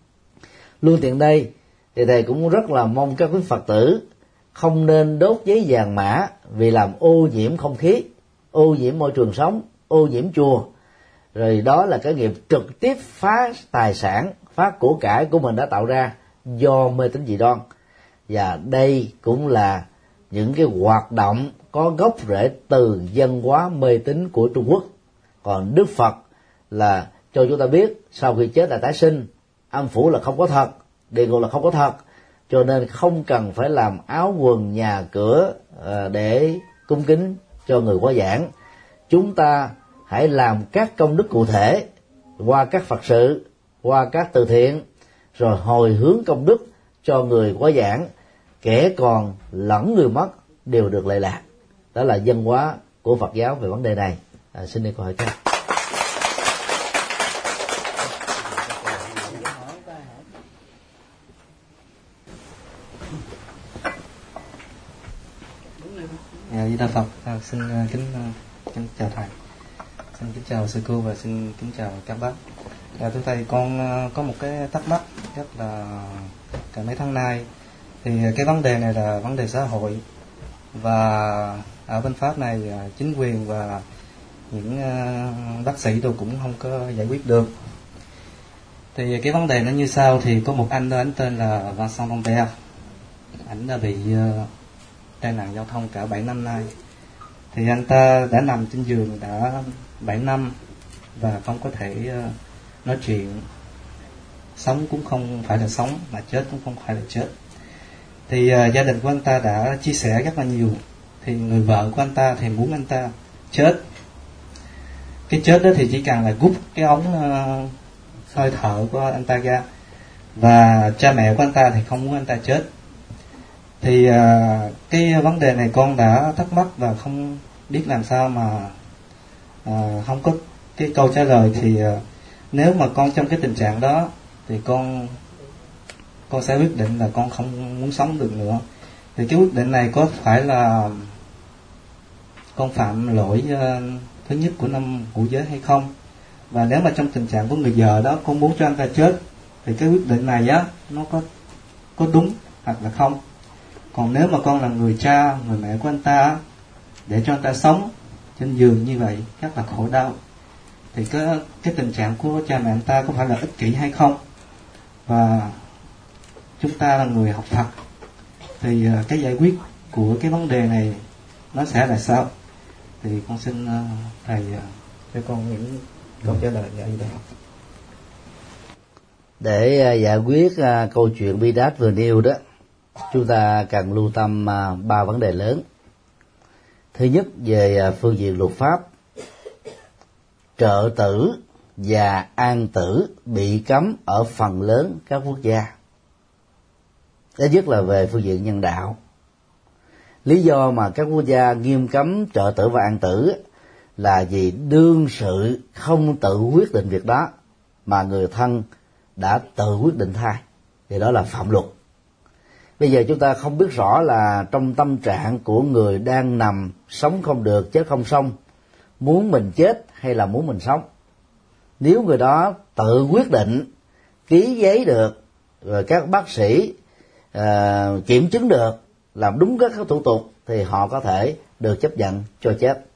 Luôn tiện đây thì thầy cũng rất là mong các quý Phật tử không nên đốt giấy vàng mã, vì làm ô nhiễm không khí, ô nhiễm môi trường sống, ô nhiễm chùa. Rồi đó là cái nghiệp trực tiếp phá tài sản, phá của cải của mình đã tạo ra do mê tín dị đoan. Và đây cũng là những cái hoạt động có gốc rễ từ văn hóa mê tín của Trung Quốc. Còn Đức Phật là cho chúng ta biết sau khi chết là tái sinh, âm phủ là không có thật, địa ngục là không có thật, cho nên không cần phải làm áo quần nhà cửa để cung kính cho người quá giảng. Chúng ta hãy làm các công đức cụ thể qua các Phật sự, qua các từ thiện, rồi hồi hướng công đức cho người quá giảng, kẻ còn lẫn người mất đều được lệ lạc. Đó là văn hóa của Phật giáo về vấn đề này. À, xin đi câu hỏi khác. À, Di Đà Phật. À, xin uh, kính, uh, kính chào thầy, xin kính chào sư cô và xin kính chào các bác. À, thưa thầy, con uh, có một cái thắc mắc rất là cả mấy tháng nay. Thì cái vấn đề này là vấn đề xã hội, và ở bên Pháp này chính quyền và những bác sĩ tôi cũng không có giải quyết được. Thì cái vấn đề nó như sau, thì có một anh đó, anh tên là Vincent Lambert, anh đã bị uh, tai nạn giao thông cả bảy năm nay. Thì anh ta đã nằm trên giường đã bảy năm và không có thể uh, nói chuyện, sống cũng không phải là sống, mà chết cũng không phải là chết. Thì uh, gia đình của anh ta đã chia sẻ rất là nhiều. Thì người vợ của anh ta thì muốn anh ta chết. Cái chết đó thì chỉ cần là rút cái ống uh, hơi thở của anh ta ra, và cha mẹ của anh ta thì không muốn anh ta chết. Thì uh, cái vấn đề này con đã thắc mắc và không biết làm sao mà uh, không có cái câu trả lời. Thì uh, nếu mà con trong cái tình trạng đó thì con con sẽ quyết định là con không muốn sống được nữa. Thì cái quyết định này có phải là con phạm lỗi uh, thứ nhất của năm ngũ giới hay không? Và nếu mà trong tình trạng của người vợ đó con muốn cho anh ta chết, thì cái quyết định này á nó có có đúng hoặc là không? Còn nếu mà con là người cha, người mẹ của anh ta, để cho anh ta sống trên giường như vậy rất là khổ đau, thì cái cái tình trạng của cha mẹ anh ta có phải là ích kỷ hay không? Và chúng ta là người học Phật, thì cái giải quyết của cái vấn đề này nó sẽ là sao? Thì con xin thầy cho con những câu trả lời như vậy. Để giải quyết uh, câu chuyện Bi Đát vừa nêu đó, chúng ta cần lưu tâm uh, ba vấn đề lớn. Thứ nhất, về uh, phương diện luật pháp, trợ tử và an tử bị cấm ở phần lớn các quốc gia. Thứ nhất là về phương diện nhân đạo. Lý do mà các quốc gia nghiêm cấm trợ tử và an tử là vì đương sự không tự quyết định việc đó, mà người thân đã tự quyết định thai, thì đó là phạm luật. Bây giờ chúng ta không biết rõ là trong tâm trạng của người đang nằm, sống không được, chết không xong, muốn mình chết hay là muốn mình sống. Nếu người đó tự quyết định, ký giấy được, rồi các bác sĩ uh, kiểm chứng được, làm đúng các thủ tục, thì họ có thể được chấp nhận cho chết.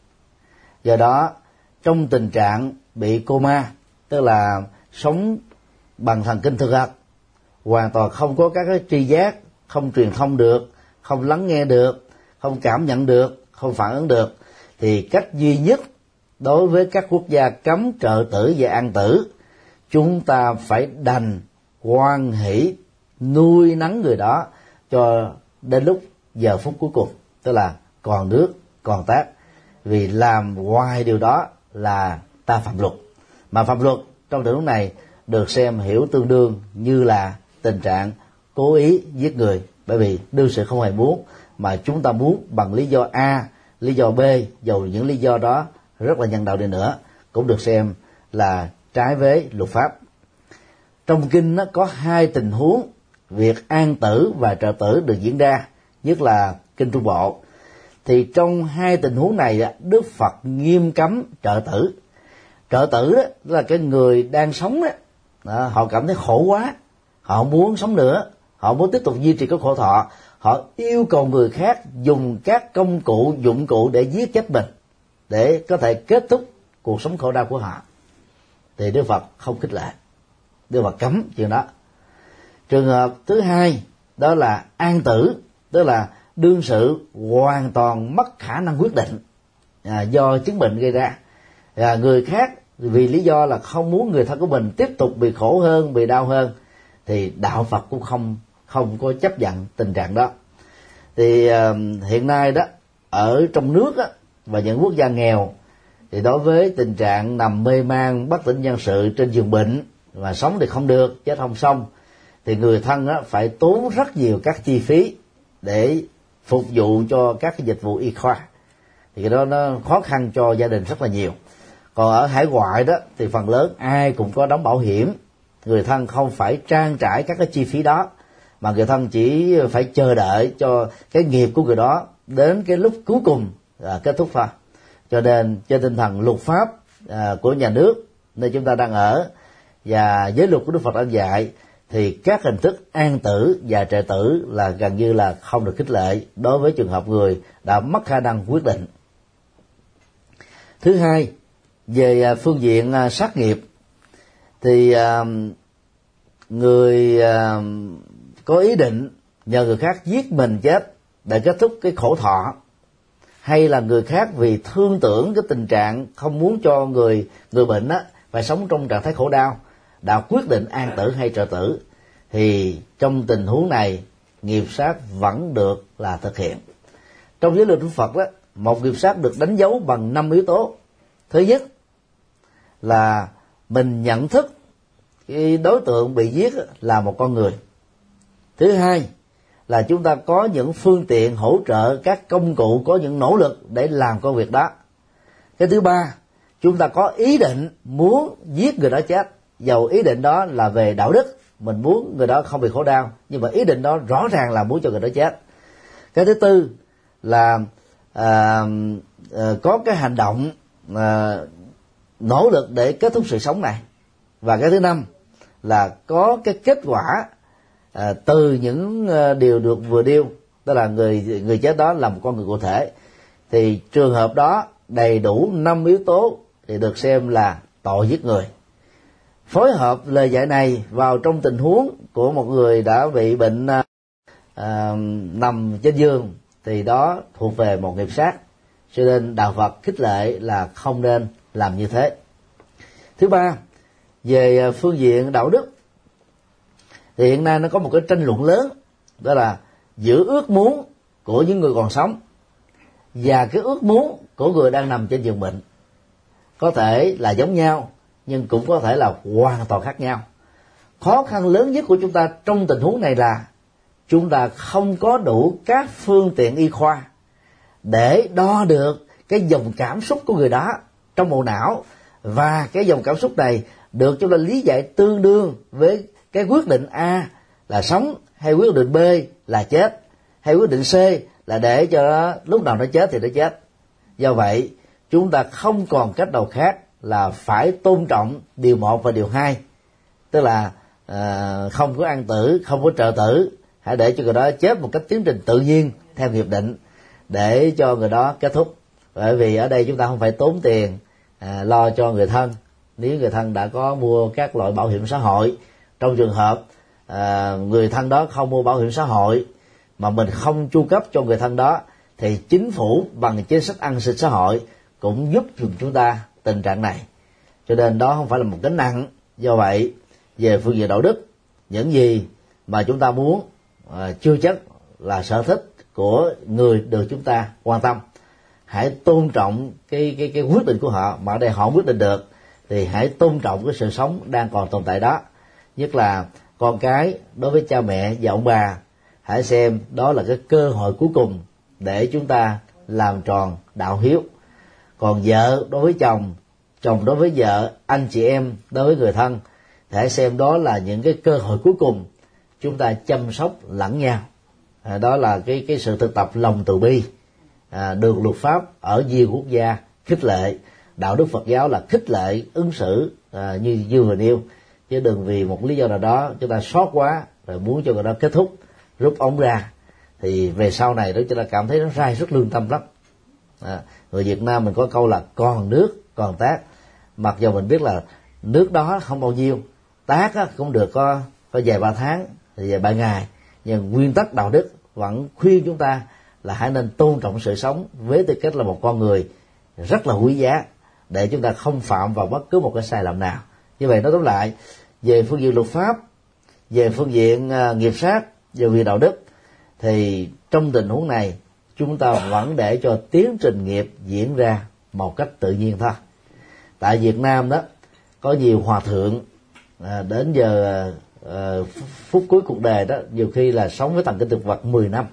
Do đó, trong tình trạng bị coma, tức là sống bằng thần kinh thực vật, hoàn toàn không có các cái tri giác, không truyền thông được, không lắng nghe được, không cảm nhận được, không phản ứng được, thì cách duy nhất đối với các quốc gia cấm trợ tử và an tử, chúng ta phải đành hoan hỷ nuôi nấng người đó cho đến lúc giờ phút cuối cùng, tức là còn nước còn tát. Vì làm ngoài điều đó là ta phạm luật, mà phạm luật trong tình huống này được xem hiểu tương đương như là tình trạng cố ý giết người, bởi vì đương sự không hề muốn, mà chúng ta muốn bằng lý do A, lý do B, dầu những lý do đó rất là nhân đạo đi nữa, cũng được xem là trái với luật pháp. Trong kinh nó có hai tình huống việc an tử và trợ tử được diễn ra, nhất là kinh Trung Bộ. Thì trong hai tình huống này, Đức Phật nghiêm cấm trợ tử. Trợ tử đó là cái người đang sống đó, đó, họ cảm thấy khổ quá, họ muốn sống nữa, họ muốn tiếp tục duy trì cái khổ thọ, họ yêu cầu người khác dùng các công cụ, dụng cụ để giết chết mình, để có thể kết thúc cuộc sống khổ đau của họ. Thì Đức Phật không khích lệ, Đức Phật cấm chuyện đó. Trường hợp thứ hai đó là an tử, tức là đương sự hoàn toàn mất khả năng quyết định à, do chứng bệnh gây ra. À, người khác vì lý do là không muốn người thân của mình tiếp tục bị khổ hơn, bị đau hơn, thì đạo Phật cũng không không có chấp nhận tình trạng đó. Thì à, hiện nay đó ở trong nước đó, và những quốc gia nghèo, thì đối với tình trạng nằm mê man bất tỉnh nhân sự trên giường bệnh và sống thì không được, chết không xong, thì người thân đó phải tốn rất nhiều các chi phí để phục vụ cho các cái dịch vụ y khoa. Thì cái đó nó khó khăn cho gia đình rất là nhiều. Còn ở hải ngoại đó thì phần lớn ai cũng có đóng bảo hiểm, người thân không phải trang trải các cái chi phí đó, mà người thân chỉ phải chờ đợi cho cái nghiệp của người đó đến cái lúc cuối cùng à, kết thúc thôi. Cho nên trên tinh thần luật pháp à, của nhà nước nơi chúng ta đang ở và giới luật của Đức Phật đã dạy, thì các hình thức an tử và trợ tử là gần như là không được khích lệ đối với trường hợp người đã mất khả năng quyết định. Thứ hai, về phương diện sát nghiệp thì người có ý định nhờ người khác giết mình chết để kết thúc cái khổ thọ, hay là người khác vì thương tưởng cái tình trạng không muốn cho người người bệnh á phải sống trong trạng thái khổ đau đã quyết định an tử hay trợ tử, thì trong tình huống này nghiệp sát vẫn được là thực hiện. Trong giới luật của Phật đó, một nghiệp sát được đánh dấu bằng năm yếu tố. Thứ nhất là mình nhận thức cái đối tượng bị giết là một con người. Thứ hai là chúng ta có những phương tiện hỗ trợ, các công cụ, có những nỗ lực để làm công việc đó. Cái thứ ba, chúng ta có ý định muốn giết người đó chết, dầu ý định đó là về đạo đức, mình muốn người đó không bị khổ đau, nhưng mà ý định đó rõ ràng là muốn cho người đó chết. Cái thứ tư là à, à, có cái hành động à, nỗ lực để kết thúc sự sống này. Và cái thứ năm là có cái kết quả à, từ những à, điều được vừa điêu, tức là người người chết đó là một con người cụ thể, thì trường hợp đó đầy đủ năm yếu tố thì được xem là tội giết người. Phối hợp lời dạy này vào trong tình huống của một người đã bị bệnh à, à, nằm trên giường thì đó thuộc về một nghiệp sát, cho nên đạo Phật khích lệ là không nên làm như thế. Thứ ba, về phương diện đạo đức thì hiện nay nó có một cái tranh luận lớn, đó là giữa ước muốn của những người còn sống và cái ước muốn của người đang nằm trên giường bệnh. Có thể là giống nhau nhưng cũng có thể là hoàn toàn khác nhau. Khó khăn lớn nhất của chúng ta trong tình huống này là chúng ta không có đủ các phương tiện y khoa để đo được cái dòng cảm xúc của người đó trong bộ não, và cái dòng cảm xúc này được chúng ta lý giải tương đương với cái quyết định A là sống, hay quyết định B là chết, hay quyết định C là để cho nó, lúc nào nó chết thì nó chết. Do vậy chúng ta không còn cách nào khác là phải tôn trọng điều một và điều hai, tức là uh, không có an tử, không có trợ tử, hãy để cho người đó chết một cách tiến trình tự nhiên theo nghiệp định để cho người đó kết thúc. Bởi vì ở đây chúng ta không phải tốn tiền à, lo cho người thân. Nếu người thân đã có mua các loại bảo hiểm xã hội, trong trường hợp à, người thân đó không mua bảo hiểm xã hội mà mình không chu cấp cho người thân đó, thì chính phủ bằng chính sách an sinh xã hội cũng giúp chúng ta tình trạng này. Cho nên đó không phải là một gánh nặng. Do vậy về phương diện đạo đức, những gì mà chúng ta muốn à, chưa chắc là sở thích của người được chúng ta quan tâm. Hãy tôn trọng cái cái cái quyết định của họ, mà ở đây họ quyết định được thì hãy tôn trọng cái sự sống đang còn tồn tại đó. Nhất là con cái đối với cha mẹ và ông bà, hãy xem đó là cái cơ hội cuối cùng để chúng ta làm tròn đạo hiếu. Còn vợ đối với chồng, chồng đối với vợ, anh chị em đối với người thân, hãy xem đó là những cái cơ hội cuối cùng chúng ta chăm sóc lẫn nhau. À, đó là cái cái sự thực tập lòng từ bi, à, được luật pháp ở nhiều quốc gia khích lệ. Đạo đức Phật giáo là khích lệ ứng xử à, như như vừa nêu, chứ đừng vì một lý do nào đó chúng ta sót quá rồi muốn cho người đó kết thúc, rút ống ra, thì về sau này đó chúng ta cảm thấy nó sai rất lương tâm lắm. À, người Việt Nam mình có câu là còn nước còn tác, mặc dù mình biết là nước đó không bao nhiêu, tác cũng được có có vài ba tháng, vài ba ngày, nhưng nguyên tắc đạo đức vẫn khuyên chúng ta là hãy nên tôn trọng sự sống với tư cách là một con người rất là quý giá, để chúng ta không phạm vào bất cứ một cái sai lầm nào. Như vậy nói tóm lại, về phương diện luật pháp, về phương diện uh, nghiệp sát, về phương diện đạo đức, thì trong tình huống này chúng ta vẫn để cho tiến trình nghiệp diễn ra một cách tự nhiên thôi. Tại Việt Nam đó có nhiều hòa thượng à, đến giờ à, phút cuối cuộc đời đó nhiều khi là sống với thần kinh thực vật mười năm,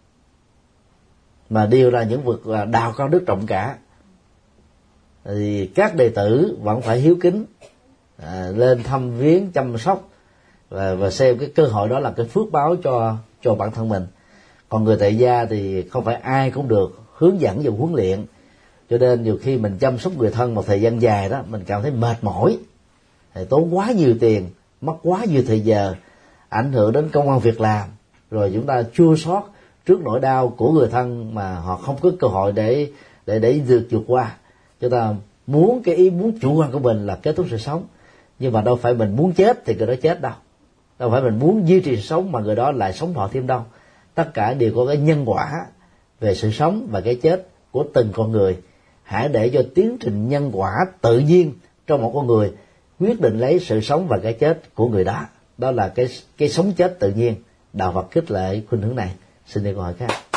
mà đều là những vực là đào cao đức trọng cả. Thì các đệ tử vẫn phải hiếu kính à, lên thăm viếng, chăm sóc và, và xem cái cơ hội đó là cái phước báo cho cho bản thân mình. Còn người tại gia thì không phải ai cũng được hướng dẫn và huấn luyện, cho nên nhiều khi mình chăm sóc người thân một thời gian dài đó mình cảm thấy mệt mỏi, tốn quá nhiều tiền, mất quá nhiều thời giờ, ảnh hưởng đến công ăn việc làm, rồi chúng ta chua xót trước nỗi đau của người thân mà họ không có cơ hội để để để vượt vượt qua. Chúng ta muốn cái ý muốn chủ quan của mình là kết thúc sự sống, nhưng mà đâu phải mình muốn chết thì người đó chết đâu, đâu phải mình muốn duy trì sự sống mà người đó lại sống thọ thêm đâu. Tất cả đều có cái nhân quả về sự sống và cái chết của từng con người. Hãy để cho tiến trình nhân quả tự nhiên trong một con người quyết định lấy sự sống và cái chết của người đó. Đó là cái cái sống chết tự nhiên. Đạo Phật khích lệ khuynh hướng này. Xin đi câu hỏi khác.